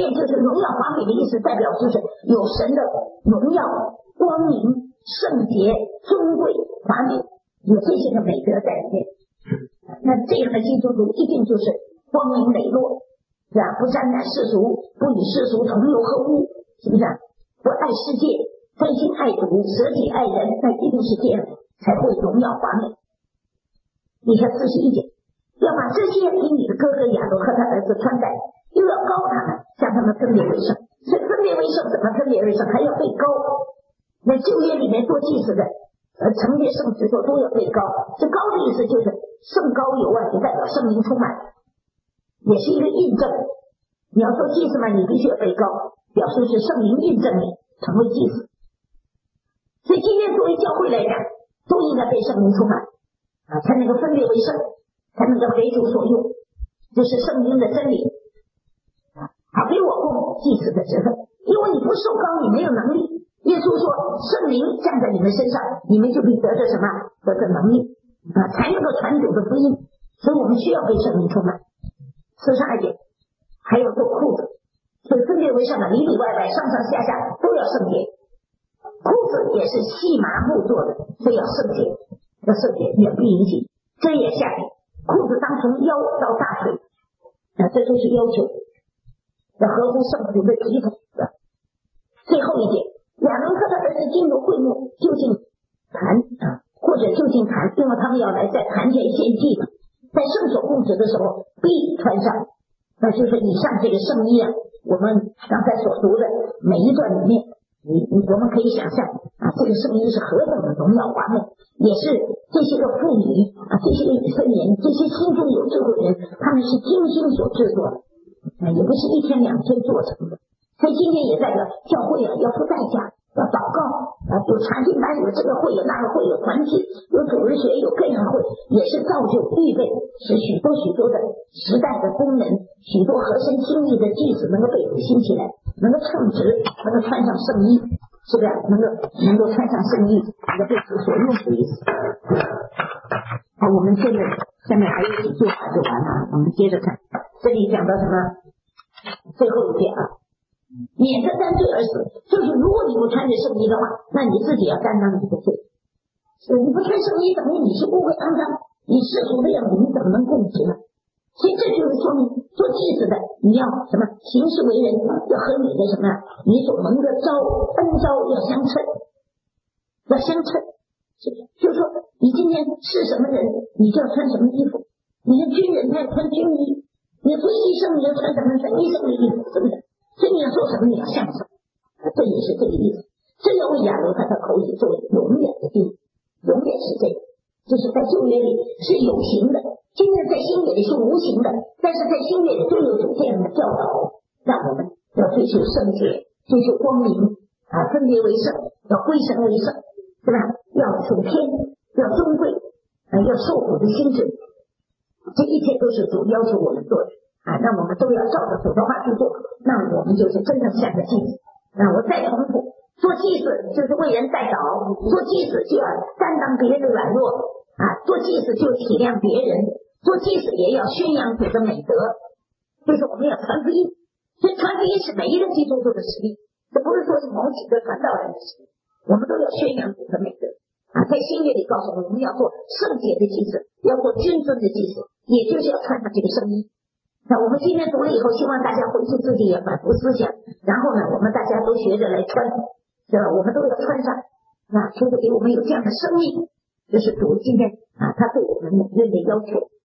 Speaker 1: 荣耀华美的意思，代表就是有神的荣耀、光明、圣洁、尊贵、华美，有这些的美德在里面。那这样的基督徒一定就是光明磊落，是吧？不沾染世俗，不与世俗同流合污，是不是？不爱世界，专心爱主，舍己爱人，那一定是这样才会荣耀华美。你看41节，要把这些给你的哥哥亚伦和他儿子穿戴，又要高他们，将他们分别为圣。所以分别为圣怎么分别为圣？还要被高。那旧约里面做祭司的承接圣职说都要被高，这高的意思就是圣高有万，就代表圣灵充满，也是一个印证。你要做祭司嘛，你必须要被高，表示是圣灵印证你成为祭司。所以今天作为教会来讲，都应该被圣灵充满才能够分别为圣，才能够为主所用，这是圣经的真理好，给我供祭司的职分，因为你不受高，你没有能力。耶稣说圣灵降在你们身上，你们就必得着什么？得着能力才能够传主的福音。所以我们需要被圣灵充满。42节还有做裤子，所以分别为圣里里外外上上下下都要圣洁。裤子也是细麻布做的，所以要圣洁，要圣洁，远避淫行，遮掩下体。裤子当从腰到大腿这就是要求，要合乎圣徒的体统。最后一点，亚伦和他儿子进入会幕就近坛或者就近坛，因为他们要来在坛前献祭嘛，在圣所供职的时候必穿上，那就是以上这个圣衣我们刚才所读的每一段里面，我们可以想象这个圣衣是何等的荣耀华美，也是这些个妇女这些以色列人，这些心中有智慧人，他们是精心所制作的也不是一天两天做成的。所以今天也代表教会要付代价，要祷告有查经班，有这个会，有那个会，有团体，有主日学，有个人会，也是造就预备，使许多的时代的工人，许多合身心意的祭司能够被兴起来，能够称职，能够穿上圣衣，是不是？能够穿上圣衣，能够被主所用的意思。好，我们现在下面还有一句话就完了我们接着看，这里讲到什么？最后一点免得担罪而死，就是如果你不穿着圣衣的话，那你自己要担当你的罪。你不穿圣衣，等于你是污秽肮脏，你世俗的样子，你怎么能供职呢？所以这就是说明做祭司的，你要什么？行事为人要和你的什么？你所蒙的恩召要相称，要相称。就是说，你今天是什么人，你就要穿什么衣服。你是军人，他要穿军衣；你不医生，你要穿什么？穿医生的衣服，是不是？所以你要做什么，你要像什么这也是这个意思。这要为亚伦和他口语作为永远的定义，永远是这个。就是在旧约里是有形的，今天在新约里是无形的，但是在新约里都有主这样的教导，让我们要追求圣洁，追求光明分别为圣，要归神为圣，是吧？要属天，要尊贵要受苦的心智，这一切都是主要求我们做的那我们都要照着主的话去做，那我们就是真正像个祭司我再重复，做祭司就是为人代祷，做祭司就要担当别人的软弱做祭司就体谅别人，做祭司也要宣扬主的美德，就是我们要传福音。所以传福音是每一个基督徒的使命，这不是说是某几个传道人的使命，我们都要宣扬主的美德在新约里告诉我们要做圣洁的祭司，要做君尊的祭司，也就是要穿上这个圣衣。那我们今天读了以后，希望大家回去自己也反复思想，然后呢，我们大家都学着来穿，是吧？我们都要穿上求主给我们有这样的生命，这是主今天他对我们每个人的要求。